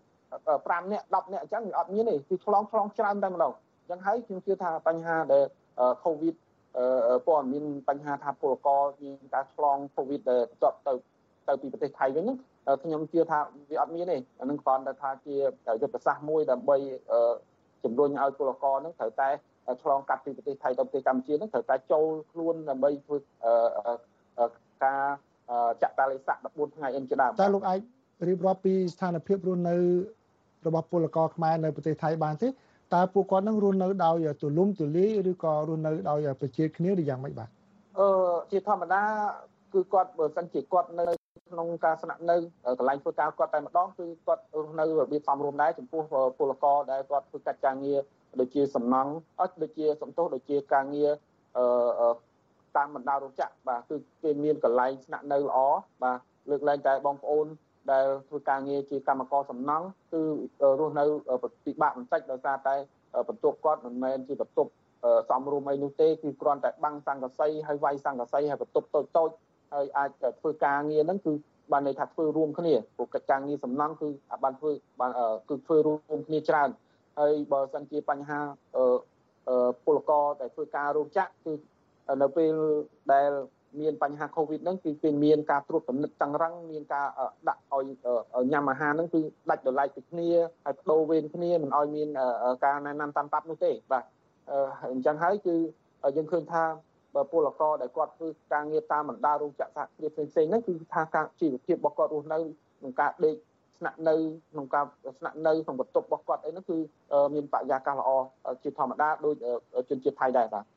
5នាក់10នាក់អញ្ចឹងវាអត់មានទេគឺឆ្លងច្រើនតែម្ដងអញ្ចឹងហើយខ្ញុំជឿថាបញ្ហាដែល COVID ព័ត៌មានបញ្ហាថាពលករមានការឆ្លង COVID ដែលបន្ទាប់ទៅពីប្រទេសថៃវិញហ្នឹងខ្ញុំជឿថាវាអត់មានទេអានឹងគ្រាន់តែថាជាយុទ្ធសាស្ត្រមួយដើម្បីជំរុញឲ្យពលករហ្នឹងត្រូវតែឆ្លងកាត់ពីប្រទេសថៃទៅប្រទេសកម្ពុជាហ្នឹងត្រូវតែចូលខ្លួនដើម្បីធ្វើការចាក់តាលេខ14ថ្ងៃអីជាដើមតើលោកអាចរៀបរាប់ពីស្ថានភាពរស់នៅរបស់ពលករខ្មែរនៅប្រទេសថៃបានទេតើពួកគាត់នឹងរស់នៅដោយទូលំទូលាយឬក៏រស់នៅដោយប្រជាគ្នាឬយ៉ាងម៉េចបាទជាធម្មតាគឺគាត់បើសិនជាគាត់នៅក្នុងការស្នាក់នៅកន្លែងធ្វើការគាត់តែម្ដងគឺគាត់រស់នៅរបៀបសមរម្យដែរចំពោះពលករដែលគាត់ធ្វើកិច្ចការងារដូចជាសំណង់ដូចជាសំទោសដូចជាការងារតាមបណ្ដារោងចក្របាទគឺគេមានកន្លែងស្នាក់នៅល្អបាទលើកលែងតែបងប្អូនដែលធ្វើការងារជាកម្មករសំណង់គឺរស់នៅពិបាកបន្តិចដោយសារតែបន្ទប់គាត់មិនមែនជាបន្ទប់សំរុំអីនោះទេគឺគ្រាន់តែបាំងសង្កសីហើយវាយសង្កសីហើយបន្ទប់តូចហើយអាចធ្វើការងារហ្នឹងគឺបានន័យថាធ្វើរួមគ្នាព្រោះកិច្ចការងារសំណង់គឺបានធ្វើបានគឺធ្វើរួមគ្នាច្រើនហើយបើសិនជាបញ្ហាពលករដែលធ្វើការរោងចក្រគឺនៅពេលដែលមានបញ្ហា COVID ហ្នឹងគឺពេលមានការត្រួតពិនិត្យតឹងរ៉ឹងមានការដាក់ឲ្យញ៉ាំអាហារហ្នឹងគឺដាច់ដោយឡែកពីគ្នាហើយបដូរវេនគ្នាមិនឲ្យមានការណែនាំតាមតាប់នោះទេបាទអញ្ចឹងហើយគឺយើងឃើញថាបើពលករដែលគាត់ធ្វើការងារតាមបណ្ដារោងចក្រសហគ្រាសផ្សេងៗហ្នឹងគឺថាការជីវភាពរបស់គាត់រស់នៅក្នុងការដេកស្នាក់នៅក្នុងការស្នាក់នៅក្នុងបន្ទប់របស់គាត់អីហ្នឹងគឺមានបរិយាកាសល្អជាធម្មតាដូចជនជាតិថៃដែរបាទ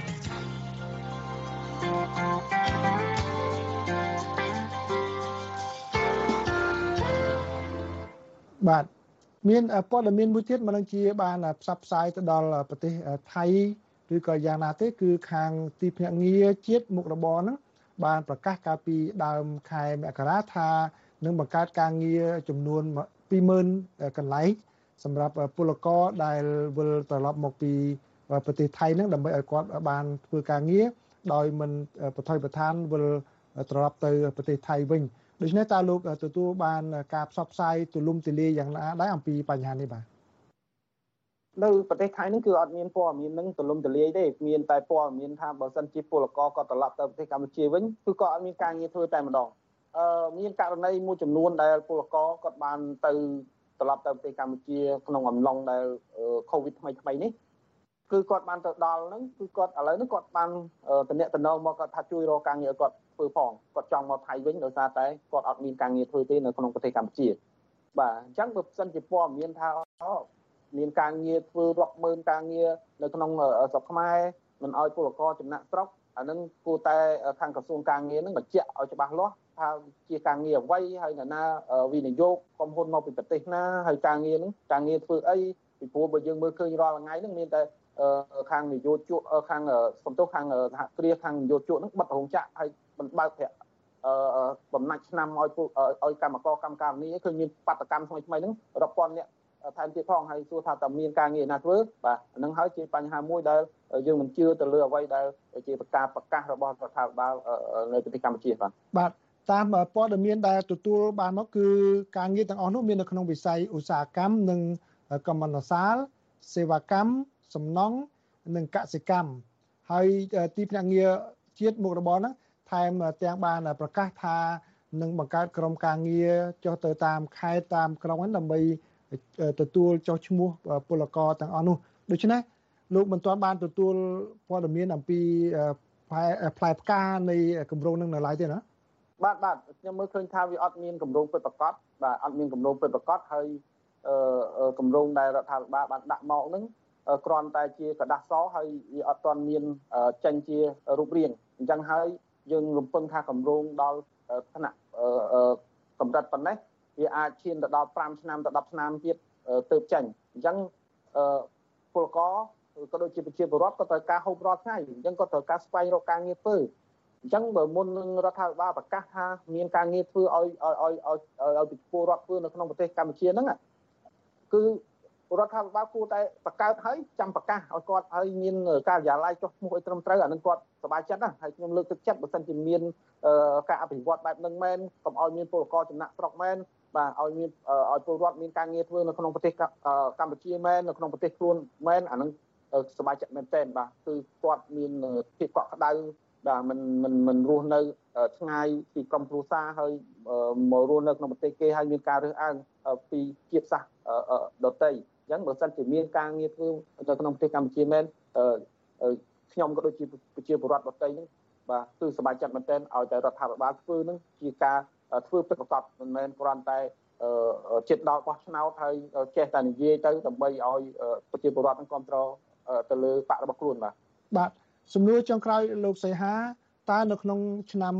បាទមានព័ត៌មានមួយទៀតមិនដឹងជាបានផ្សព្វផ្សាយទៅដល់ប្រទេសថៃឬក៏យ៉ាងណាទេគឺខាងទីភ្នាក់ងារជាតិមុខរបរហ្នឹងបានប្រកាសកាលពីដើមខែមករាថានឹងបង្កើតការងារចំនួន 20,000 កន្លែងសម្រាប់ពលករដែលវិលត្រឡប់មកពីប្រទេសថៃហ្នឹងដើម្បីឲ្យគាត់បានធ្វើការងារដោយមិនប្រថុយប្រឋានវិលត្រឡប់ទៅប្រទេសថៃវិញដូច្នេះតើលោកទទួលបានការផ្សព្វផ្សាយទូលំទូលាយយ៉ាងណាដែរអំពីបញ្ហានេះបាទនៅប្រទេសថៃហ្នឹងគឺអត់មានព័ត៌មានហ្នឹងទូលំទូលាយទេមានតែព័ត៌មានថាបើសិនជាពលករគាត់ត្រឡប់ទៅប្រទេសកម្ពុជាវិញគឺគាត់អត់មានការងារធ្វើតែម្ដងមានករណីមួយចំនួនដែលពលករគាត់បានទៅត្រឡប់ទៅប្រទេសកម្ពុជាក្នុងអំឡុងដែល COVID ថ្មីនេះគឺគាត់បានទៅដល់ហ្នឹងគឺគាត់ឥឡូវហ្នឹងគាត់បានតំណែងមកគាត់ថាជួយរកការងារឲ្យគាត់ធ្វើផងគាត់ចង់មកថៃវិញដោយសារតែគាត់អត់មានការងារធ្វើទេនៅក្នុងប្រទេសកម្ពុជាបាទអញ្ចឹងបើសិនជាព័ត៌មានថាមានការងារធ្វើរាប់ម៉ឺនការងារនៅក្នុងស្រុកខ្មែរមិនឲ្យពលករចំណាក់ស្រុកអានឹងគួរតែខាងក្រសួងការងារនឹងបញ្ជាក់ឲ្យច្បាស់លាស់ថាជាការងារអ្វីហើយនរណាវិនិយោគក្រុមហ៊ុនមកពីប្រទេសណាហើយការងារនឹងការងារធ្វើអីពីព្រោះបើយើងមើលឃើញរាល់ថ្ងៃហ្នឹងមានតែខាងនយោជកខាងសំទោសខាងសហគ្រាសខាងនយោជកហ្នឹងបិទរោងចក្រហើយមិនបើកប្រាក់បំណាច់ឆ្នាំឲ្យកម្មករកម្មការិនីឃើញមានបាតកម្មថ្មីហ្នឹងរាប់ពាន់នាក់ថែមទៀតផងហើយសួរថាតើមានការងារណាធ្វើបាទហ្នឹងហើយជាបញ្ហាមួយដែលយើងមិនជឿទៅលើអ្វីដែលជាការប្រកាសរបស់រដ្ឋាភិបាលនៅប្រទេសកម្ពុជាបាទតាមព័ត៌មានដែលទទួលបានមកគឺការងារទាំងអស់នោះមាននៅក្នុងវិស័យឧស្សាហកម្មនិងកម្មន្តសាលសេវាកម្មសំណង់និងកសិកម្មហើយទីភ្នាក់ងារជាតិមុខរបរហ្នឹងថែមទាំងបានប្រកាសថានឹងបង្កើតក្រុមការងារចុះទៅតាមខេត្តតាមក្រុងហ្នឹងដើម្បីទទួលចុះឈ្មោះពលករទាំងអស់នោះដូច្នេះលោកមិនទាន់បានទទួលព័ត៌មានអំពីផ្លែផ្កានៃគម្រោងនឹងនៅឡើយទេណាបាទខ្ញុំមើលឃើញថាវាអត់មានគម្រោងពិតប្រាកដបាទអត់មានគម្រោងពិតប្រាកដហើយគម្រោងដែលរដ្ឋាភិបាលបានដាក់មកហ្នឹងគ្រាន់តែជាกระดาษសហើយវាអត់ទាន់មានចេញជារូបរាងអញ្ចឹងហើយយើងរំពឹងថាគម្រោងដល់ថ្នាក់កម្រិតប៉ុណ្ណេះវាអាចឈានទៅដល់5ឆ្នាំទៅ10ឆ្នាំទៀតទើបចេញអញ្ចឹងពលករក៏ដូចជាប្រជាពលរដ្ឋក៏ត្រូវការហូបរាល់ថ្ងៃអញ្ចឹងក៏ត្រូវការស្វែងរកការងារធ្វើអញ្ចឹងបើមុននឹងរដ្ឋាភិបាលប្រកាសថាមានការងារធ្វើឲ្យប្រជាពលរដ្ឋធ្វើនៅក្នុងប្រទេសកម្ពុជាហ្នឹងគឺរដ្ឋាភិបាលគួរតែបង្កើតឲ្យចាំប្រកាសឲ្យគាត់ឲ្យមានការិយាល័យចុះឈ្មោះឲ្យត្រឹមត្រូវអានឹងគាត់សប្បាយចិត្តណាហើយខ្ញុំលើកទឹកចិត្តបើសិនជាមានការអភិវឌ្ឍបែបហ្នឹងមែនកុំឲ្យមានពលករចំណាក់ស្រុកមែនបាទឲ្យមានឲ្យពលរដ្ឋមានការងារធ្វើនៅក្នុងប្រទេសកម្ពុជាមែននៅក្នុងប្រទេសខ្លួនមែនអានឹងសប្បាយចិត្តមែនទែនបាទគឺគាត់មានភាពកក់ក្ដៅបាទមិនរស់នៅឆ្ងាយពីក្រុមគ្រួសារហើយមករស់នៅក្នុងប្រទេសគេហើយមានការរើសអើងពីជាតិសាសន៍ដទៃអញ្ចឹងបើសិនជាមានការងារធ្វើនៅក្នុងប្រទេសកម្ពុជាមែនខ្ញុំក៏ដូចជាប្រជាពលរដ្ឋដទៃហ្នឹងបាទគឺសប្បាយចិត្តមែនទែនឲ្យតែរដ្ឋាភិបាលធ្វើហ្នឹងជាការធ្វើពិតប្រាកដមិនមែនគ្រាន់តែចិត្តដល់បោះឆ្នោតហើយចេះតែនិយាយទៅដើម្បីឲ្យប្រជាពលរដ្ឋនឹងគ្រប់គ្រងទៅលើបករបស់ខ្លួនបាទសំណួរចុងក្រោយលោកសីហាតើនៅក្នុងឆ្នាំ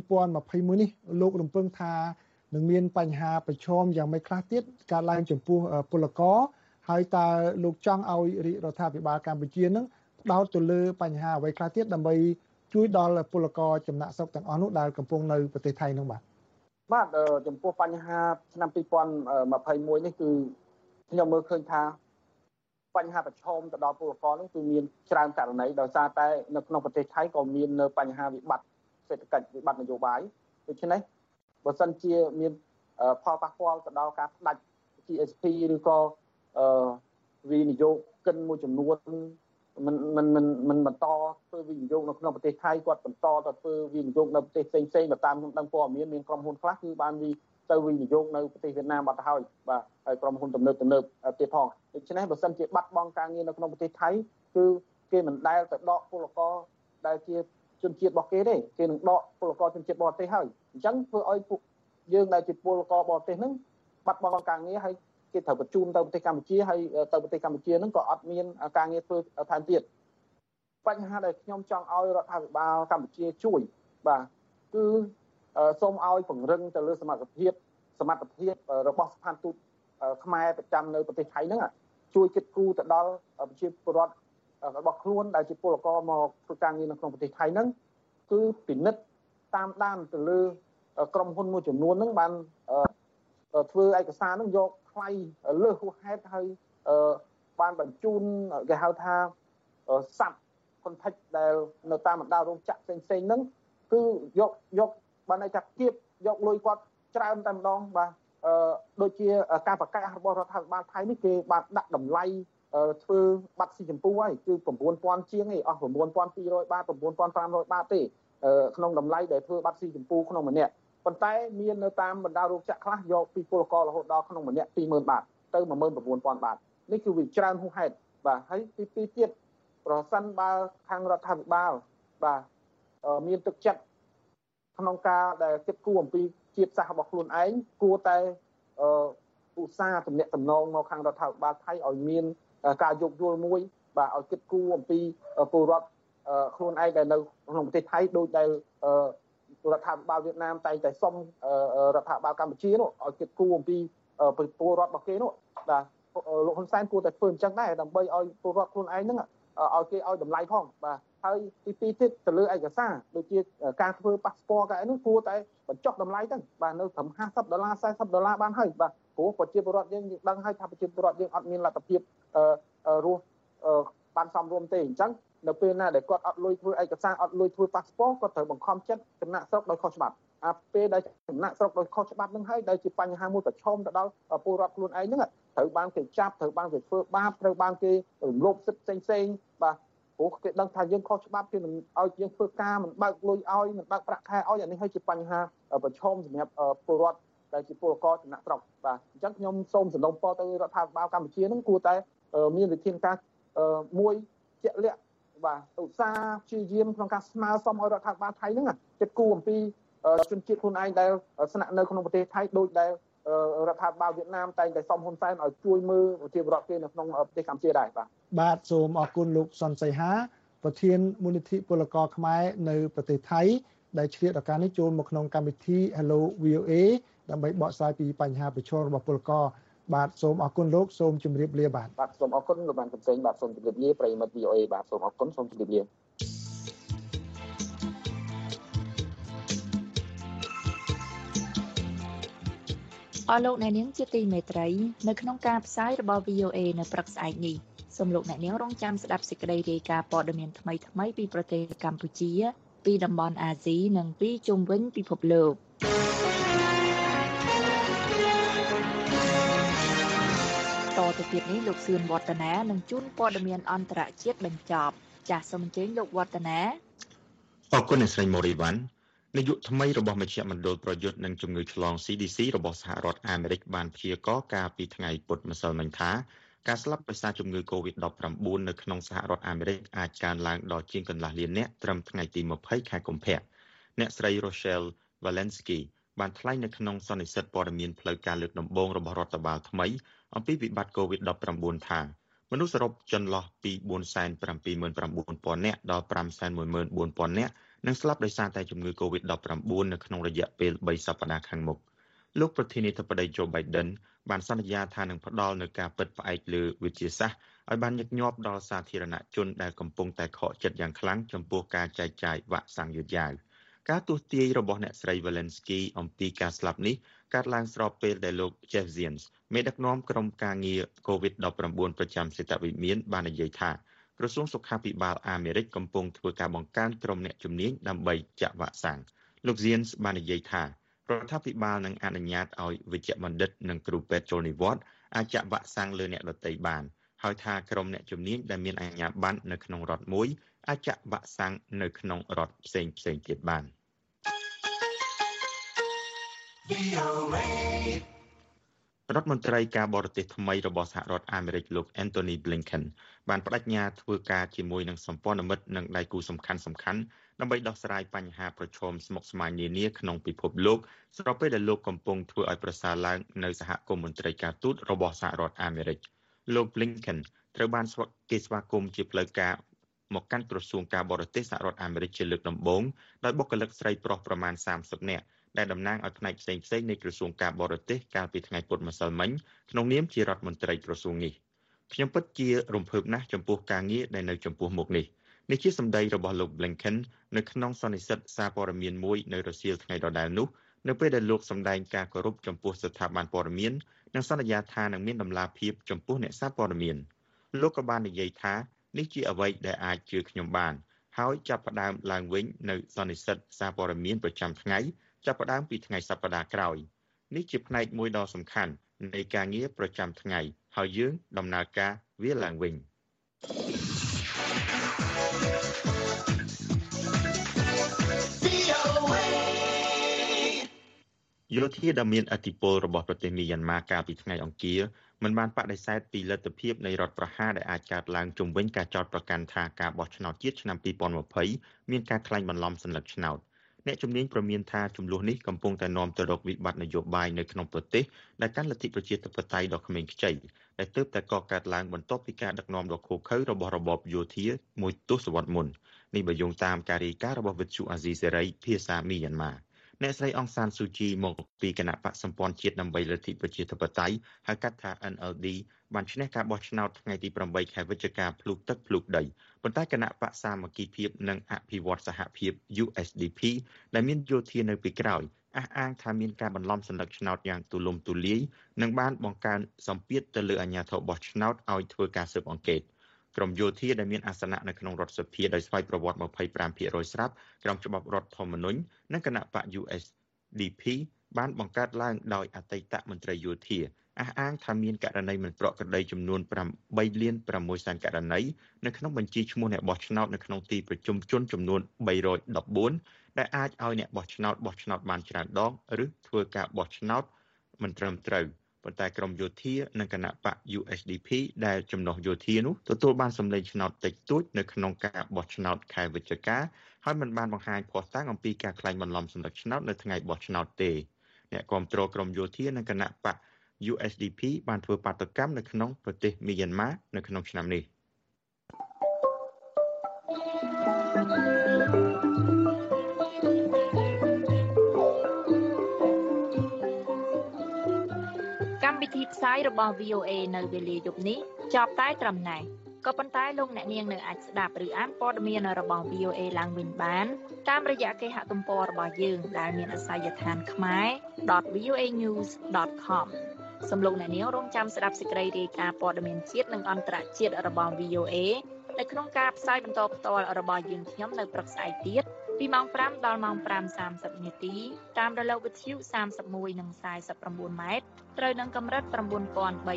2021នេះលោករំពឹងថានឹងមានបញ្ហាប្រឈមយ៉ាងម៉េចខ្លះទៀតកើតឡើងចំពោះពលករហើយតើលោកចង់ឲ្យរដ្ឋាភិបាលកម្ពុជានឹងផ្ដោតទៅលើបញ្ហាអ្វីខ្លះទៀតដើម្បីជួយដល់ពលករចំណាក់ស្រុកទាំងអស់នោះដែលកំពុងនៅប្រទេសថៃនោះបាទចំពោះបញ្ហាឆ្នាំ2021នេះគឺខ្ញុំមើលឃើញថាបញ្ហាប្រឈមទៅដល់ពលករនោះគឺមានច្រើនករណីដោយសារតែនៅក្នុងប្រទេសថៃក៏មាននៅបញ្ហាវិបត្តិសេដ្ឋកិច្ចវិបត្តិនយោបាយដូច្នេះបើសិនជាមានផលប៉ះពាល់ទៅដល់ការផ្ដាច់ GSP ឬក៏វិនិយោគិនមួយចំនួនមិនបន្តធ្វើវិនិយោគនៅក្នុងប្រទេសថៃគាត់បន្តទៅធ្វើវិនិយោគនៅប្រទេសផ្សេងៗទៅតាមខ្ញុំដឹងព័ត៌មានក្រុមហ៊ុនខ្លះគឺបានទៅវិនិយោគនៅប្រទេសវៀតណាមបាត់ទៅហើយបាទហើយក្រុមហ៊ុនទំនើបទៀតផងដូច្នេះបើសិនជាបាត់បង់ការងារនៅក្នុងប្រទេសថៃគឺគេមិនដែលទៅដកពលករដែលជាជនជាតិរបស់គេទេគេនឹងដកពលករជនជាតិបរទេសហើយអញ្ចឹងធ្វើឲ្យពួកយើងដែលជាពលករបរទេសហ្នឹងបាត់បង់ការងារហើយគេត្រូវបញ្ជូនទៅប្រទេសកម្ពុជាហើយទៅប្រទេសកម្ពុជាហ្នឹងក៏អត់មានការងារធ្វើថែមទៀតបញ្ហាដែលខ្ញុំចង់ឲ្យរដ្ឋាភិបាលកម្ពុជាជួយបាទគឺសូមឲ្យពង្រឹងទៅលើសមត្ថភាពរបស់ស្ថានទូតខ្មែរប្រចាំនៅប្រទេសថៃហ្នឹងជួយគិតគូរទៅដល់ប្រជាពលរដ្ឋរបស់ខ្លួនដែលជាពលករមកធ្វើការងារនៅក្នុងប្រទេសថៃហ្នឹងគឺពិនិត្យតាមដានទៅលើក្រុមហ៊ុនមួយចំនួនហ្នឹងបានធ្វើឯកសារហ្នឹងយកថ្លៃលើសហួសហេតុហើយបានបញ្ជូនគេហៅថាសັບខុនថិចដែលនៅតាមបណ្ដារោងចក្រផ្សេងៗហ្នឹងគឺយកបានន័យថាគៀបយកលុយគាត់ច្រើនតែម្ដងបាទដូចជាការប្រកាសរបស់រដ្ឋាភិបាលថៃនេះគេបានដាក់តម្លៃធ្វើបាត់ស៊ីចម្ពូហើយគឺ 9,000 ជាងឯងអស់ 9,200 បាត 9,500 បាតទេក្នុងតម្លៃដែលធ្វើបាត់ស៊ីចម្ពូក្នុងម្នាក់ប៉ុន្តែមាននៅតាមបណ្ដារោងចក្រខ្លះយកពីពលកររហូតដល់ក្នុងម្នាក់ 20,000 បាតទៅ 19,000 បាតនេះគឺវាច្រើនហួសហេតុបាទហើយទី2ទៀតប្រសិនបើខាងរដ្ឋាភិបាលបាទមានទឹកចិត្តក្នុងការដែលគិតគូរអំពីជាតិសាសន៍របស់ខ្លួនឯងគួរតែឧស្សាហ៍ទំនាក់ទំនងមកខាងរដ្ឋាភិបាលថៃឲ្យមានការយោគយល់មួយបាទឲ្យគិតគូរអំពីពលរដ្ឋខ្លួនឯងដែលនៅក្នុងប្រទេសថៃដូចដែលរដ្ឋាភិបាលវៀតណាមតែងតែសុំរដ្ឋាភិបាលកម្ពុជានោះឲ្យគិតគូរអំពីពលរដ្ឋរបស់គេនោះបាទលោកហ៊ុនសែនគួរតែធ្វើអញ្ចឹងដែរដើម្បីឲ្យពលរដ្ឋខ្លួនឯងហ្នឹងឲ្យគេឲ្យតម្លៃផងបាទហើយទី2ទៀតទៅលើឯកសារដូចជាការធ្វើប៉ាសពតក៏ឯនោះគួរតែបញ្ចុះតម្លៃទៅបាទនៅត្រឹម$50 $40បានហើយបាទព្រោះប្រជាពលរដ្ឋយើងដឹងហើយថាប្រជាពលរដ្ឋយើងអត់មានលទ្ធភាពរស់បានសមរម្យទេអញ្ចឹងនៅពេលណាដែលគាត់អត់លុយធ្វើឯកសារអត់លុយធ្វើប៉ាសពតគាត់ត្រូវបង្ខំចិត្តចំណាក់ស្រុកដោយខុសច្បាប់ពេលដែលចំណាក់ស្រុកដោយខុសច្បាប់នឹងហើយដែលជាបញ្ហាមួយប្រឈមទៅដល់ពលរដ្ឋខ្លួនឯងហ្នឹងត្រូវបានគេចាប់ត្រូវបានគេធ្វើបាបត្រូវបានគេរំលោភសិទ្ធិផ្សេងបាទព្រោះគេដឹងថាយើងខុសច្បាប់គេនឹងឲ្យយើងធ្វើការមិនបើកលុយឲ្យមិនបើកប្រាក់ខែឲ្យអានេះហើយជាបញ្ហាប្រឈមសម្រាប់ពលរដ្ឋដែលជាពលករចំណាក់ស្រុកបាទអញ្ចឹងខ្ញុំសូមសំណូមពរទៅរដ្ឋាភិបាលកម្ពុជានឹងគួរតែមានវិធានការមួយជាក់លាក់បាទឧស្សាហ៍ព្យាយាមក្នុងការស្នើសុំឲ្យរដ្ឋាភិបាលថៃហ្នឹងគិតគូរអំពីជនជាតិខ្លួនឯងដែលស្នាក់នៅក្នុងប្រទេសថៃដូចដែលរដ្ឋាភិបាលវៀតណាមតែងតែសុំហ៊ុនសែនឲ្យជួយមើលប្រជាពលរដ្ឋគេនៅក្នុងប្រទេសកម្ពុជាដែរបាទសូមអរគុណលោកសុនសីហាប្រធានមូលនិធិពលករខ្មែរនៅប្រទេសថៃដែលឆ្លៀតឱកាសនេះចូលមកក្នុងកម្មវិធី Hello VOA ដើម្បីបកស្រាយពីបញ្ហាប្រឈមរបស់ពលករបាទសូមអរគុណលោកសូមជម្រាបលាបាទសូមអរគុណលោកបានកំសែងបាទសូមជម្រាបលាប្រិយមិត្ត VOA បាទសូមអរគុណសូមជម្រាបលាអរលោកអ្នកនាងជាទីមេត្រីនៅក្នុងការផ្សាយរបស់ VOA នៅព្រឹកស្អែកនេះសូមលោកអ្នកនាងរងចាំស្ដាប់សេចក្តីរាយការណ៍ព័ត៌មានថ្មីៗពីប្រទេសកម្ពុជាពីតំបន់អាស៊ីនិងពីជុំវិញពិភពលោកតទៅទៀតនេះលោកសឿនវឌ្ឍនានឹងជូនព័ត៌មានអន្តរជាតិបញ្ចប់ចាសសូមអញ្ជើញលោកវឌ្ឍនាអរគុណអ្នកស្រីម៉ូរីវ៉ាន់នាយកថ្មីរបស់មជ្ឈមណ្ឌលប្រយុទ្ធនឹងជំងឺឆ្លង CDC របស់សហរដ្ឋអាមេរិកបានព្យាករណ៍កាលពីថ្ងៃពុធម្សិលមិញថាការស្លាប់ដោយសារជំងឺ COVID-19 នៅក្នុងសហរដ្ឋអាមេរិកអាចកើនឡើងដល់ជាងកន្លះលាននាក់ត្រឹមថ្ងៃទី20ខែកុម្ភៈអ្នកស្រី Rochelle Walensky បានថ្លែងនៅក្នុងសន្និសីទព័ត៌មានផ្លូវការលើកដំបូងរបស់រដ្ឋបាលថ្មីអំពីវិបត្តិ COVID-19 ថាមនុស្សសរុបចន្លោះពី 479,000 នាក់ដល់ 514,000 នាក់នឹងស្លាប់ដោយសារតែជំងឺ COVID-19 នៅក្នុងរយៈពេល3សប្តាហ៍ខាងមុខលោកប្រធានាធិបតី Joe Biden បានសន្យាថានឹងផ្ដល់នូវការពិតផ្អែកលើវិទ្យាសាស្ត្រឲ្យបានញឹកញាប់ដល់សាធារណជនដែលកំពុងតែខកចិត្តយ៉ាងខ្លាំងចំពោះការចែកចាយវ៉ាក់សាំងយឺតយ៉ាវការទស្សន៍ទាយរបស់អ្នកស្រី Walensky អំពីការស្លាប់នេះកើតឡើងស្របពេលដែលលោក Jeff Zients មេដឹកនាំក្រុមការងារ COVID-19 ប្រចាំសេតវិមានបាននិយាយថាក្រសួងសុខាភិបាលអាមេរិកកំពុងធ្វើការបង្កើនក្រុមអ្នកជំនាញដើម្បីចាក់វ៉ាក់សាំងលោក Zients បាននិយាយថារដ្ឋាភិបាលនឹងអនុញ្ញាតឲ្យវេជ្ជបណ្ឌិតនិងគ្រូពេទ្យចូលនិវត្តន៍អាចចាក់វ៉ាក់សាំងលើអ្នកដទៃបានហើយថាក្រុមអ្នកជំនាញដែលមានអាជ្ញាប័ណ្ណនៅក្នុងរដ្ឋមួយអាចចាក់វ៉ាក់សាំងនៅក្នុងរដ្ឋផ្សេងទៀតបានរដ្ឋមន្ត្រីការបរទេសថ្មីរបស់សហរដ្ឋអាមេរិកលោក Anthony Blinken បានបដិញ្ញាធ្វើការជាមួយនឹងសម្ព័ន្ធមិត្តនិងដៃគូសំខាន់ៗដើម្បីដោះស្រាយបញ្ហាប្រឈមស្មុគស្មាញនានាក្នុងពិភពលោកស្របពេលដែលលោកកំពុងធ្វើឲ្យប្រសើរឡើងនៅសហគមន៍មន្ត្រីការទូតរបស់សហរដ្ឋអាមេរិកលោក Blinken ត្រូវបានគេស្វាគមន៍ជាផ្លូវការមកកាន់ក្រសួងការបរទេសសហរដ្ឋអាមេរិកជាលើកដំបូងដោយបុគ្គលិកស្រីប្រុសប្រមាណ30នាក់ដែលតំណាងឲ្យផ្នែកផ្សេងៗនៃក្រសួងការបរទេសកាលពីថ្ងៃពុធម្សិលមិញក្នុងនាមជារដ្ឋមន្ត្រីក្រសួងនេះខ្ញុំពិតជារំភើបណាស់ចំពោះការងារដែលនៅចំពោះមុខនេះជាសម្ដីរបស់លោក Blinken នៅក្នុងសន្និសីទសារព័ត៌មានមួយនៅរសៀលថ្ងៃដដែលនោះនៅពេលដែលលោកសម្ដែងការគោរពចំពោះស្ថាប័នព័ត៌មាននិងសន្យាថានឹងមានដំណាភាពចំពោះអ្នកសារព័ត៌មានលោកក៏បាននិយាយថានេះជាអ្វីដែលអាចជឿខ្ញុំបានហើយចាប់ផ្ដើមឡើងវិញនៅសន្និសីទសារព័ត៌មានប្រចាំថ្ងៃចាប់ផ្ដើមពីថ្ងៃសប្តាហ៍ក្រោយនេះជាផ្នែកមួយដ៏សំខាន់នៃការងារប្រចាំថ្ងៃហើយយើងដំណើរការវាឡើងវិញយោធាដែលមានឥទ្ធិពលរបស់ប្រទេសមីយ៉ាន់ម៉ាកាលពីថ្ងៃអង្គារមិនបានបដិសេធពីលទ្ធភាពនៃរដ្ឋប្រហារដែលអាចកើតឡើងជុំវិញការចោទប្រកាន់ថាការបោះឆ្នោតជាតិឆ្នាំ2020មានការក្លែងបន្លំសន្លឹកឆ្នោតអ្នកជំនាញប្រមានថាចំនួននេះកំពុងតែនាំទៅរកវិបត្តិនយោបាយនៅក្នុងប្រទេសដែលកាន់លទ្ធិប្រជាធិបតេយ្យដ៏ក្មេងខ្ចីដែលទើបតែកកើតឡើងបន្ទាប់ពីការដឹកនាំដ៏ឃោរឃៅរបស់របបយោធាមួយទសវត្សរ៍មុននេះបើយោងតាមការរាយការណ៍របស់វិទ្យុអាស៊ីសេរីភាសាមីយ៉ាន់ម៉ាអ្នកស្រីអង្សានស៊ូជីមកពីគណៈបកសម្ព័ន្ធជាតិដើម្បីលទ្ធិប្រជាធិបតេយ្យហៅកាត់ថា NLD បានឈ្នះការបោះឆ្នោតថ្ងៃទី8ខែវិច្ឆិកាភ្លុកទឹកភ្លុកដីប៉ុន្តែគណៈបកសាមគ្គីភាពនិងអភិវឌ្ឍសហភាព USDP ដែលមានយោធានៅពីក្រោយអះអាងថាមានការបន្លំសន្លឹកឆ្នោតយ៉ាងទូលំទូលាយនិងបានបង្កើនសម្ពាធទៅលើអាជ្ញាធរបោះឆ្នោតឲ្យធ្វើការស៊ើបអង្កេតក្រុមយោធាដែលមានអាសនៈនៅក្នុងរដ្ឋសភាដោយស្វ័យប្រវត្តិ 25% ស្រាប់ក្រោមច្បាប់រដ្ឋធម្មនុញ្ញនិងគណៈបក USDP បានបង្កើតឡើងដោយអតីតមន្ត្រីយោធាអះអាងថាមានករណីមិនប្រក្រតីចំនួន 8 លាន 6 សែនករណីនៅក្នុងបញ្ជីឈ្មោះអ្នកបោះឆ្នោតនៅក្នុងទីប្រជុំជនចំនួន314ដែលអាចឲ្យអ្នកបោះឆ្នោតបានច្រើនដងឬធ្វើការបោះឆ្នោតមិនត្រឹមត្រូវប៉ុន្តែក្រមយោធានិងគណៈបក USDP ដែលចំណុះយោធានោះទទួលបានសម្លេងឆ្នោតតិចតួចនៅក្នុងការបោះឆ្នោតខែវិច្ឆិកាហើយមិនបានបង្ហាញភស្តុតាងអំពីការក្លែងបន្លំសន្លឹកឆ្នោតនៅថ្ងៃបោះឆ្នោតទេអ្នកគាំទ្រក្រមយោធានិងគណៈបក USDP បានធ្វើបាតកម្មនៅក្នុងប្រទេសមីយ៉ាន់ម៉ានៅក្នុងឆ្នាំនេះកម្មវិធីផ្សាយរបស់ VOA នៅវេលាយប់នេះចប់តែត្រឹមណេះក៏ប៉ុន្តែលោកអ្នកនាងនៅអាចស្ដាប់ឬអានព័ត៌មានរបស់ VOA ឡើងវិញបានតាមរយៈគេហទំព័ររបស់យើងដែលមានអាសយដ្ឋានខ្មែរ.voanews.com សូមលោកអ្នកនាងរងចាំស្ដាប់សេចក្តីរាយការណ៍ព័ត៌មានជាតិនិងអន្តរជាតិរបស់ VOA នៅក្នុងការផ្សាយបន្តផ្ទាល់របស់យើងខ្ញុំនៅព្រឹកស្អែកទៀតពីម៉ោង 5 ដល់ម៉ោង 5:30 នាទីតាមរលកវិទ្យុ 31 និង 49 ម៉ែត្រត្រូវនឹងកម្រិត 9320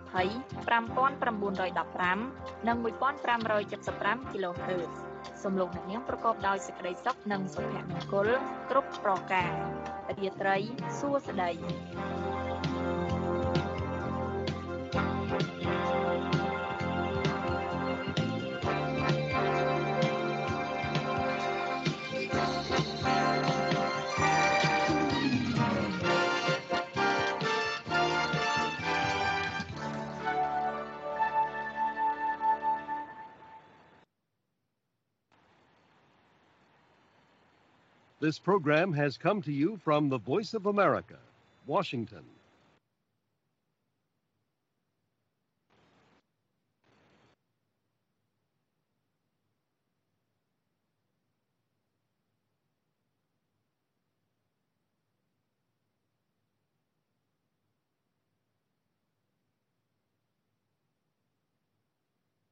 5915 និង 1575 kHz សូមលោកអ្នកនាងប្រកបដោយសេចក្តីសុខនិងសុភមង្គលគ្រប់ប្រការរាត្រីសួស្តី This program has come to you from the Voice of America, Washington.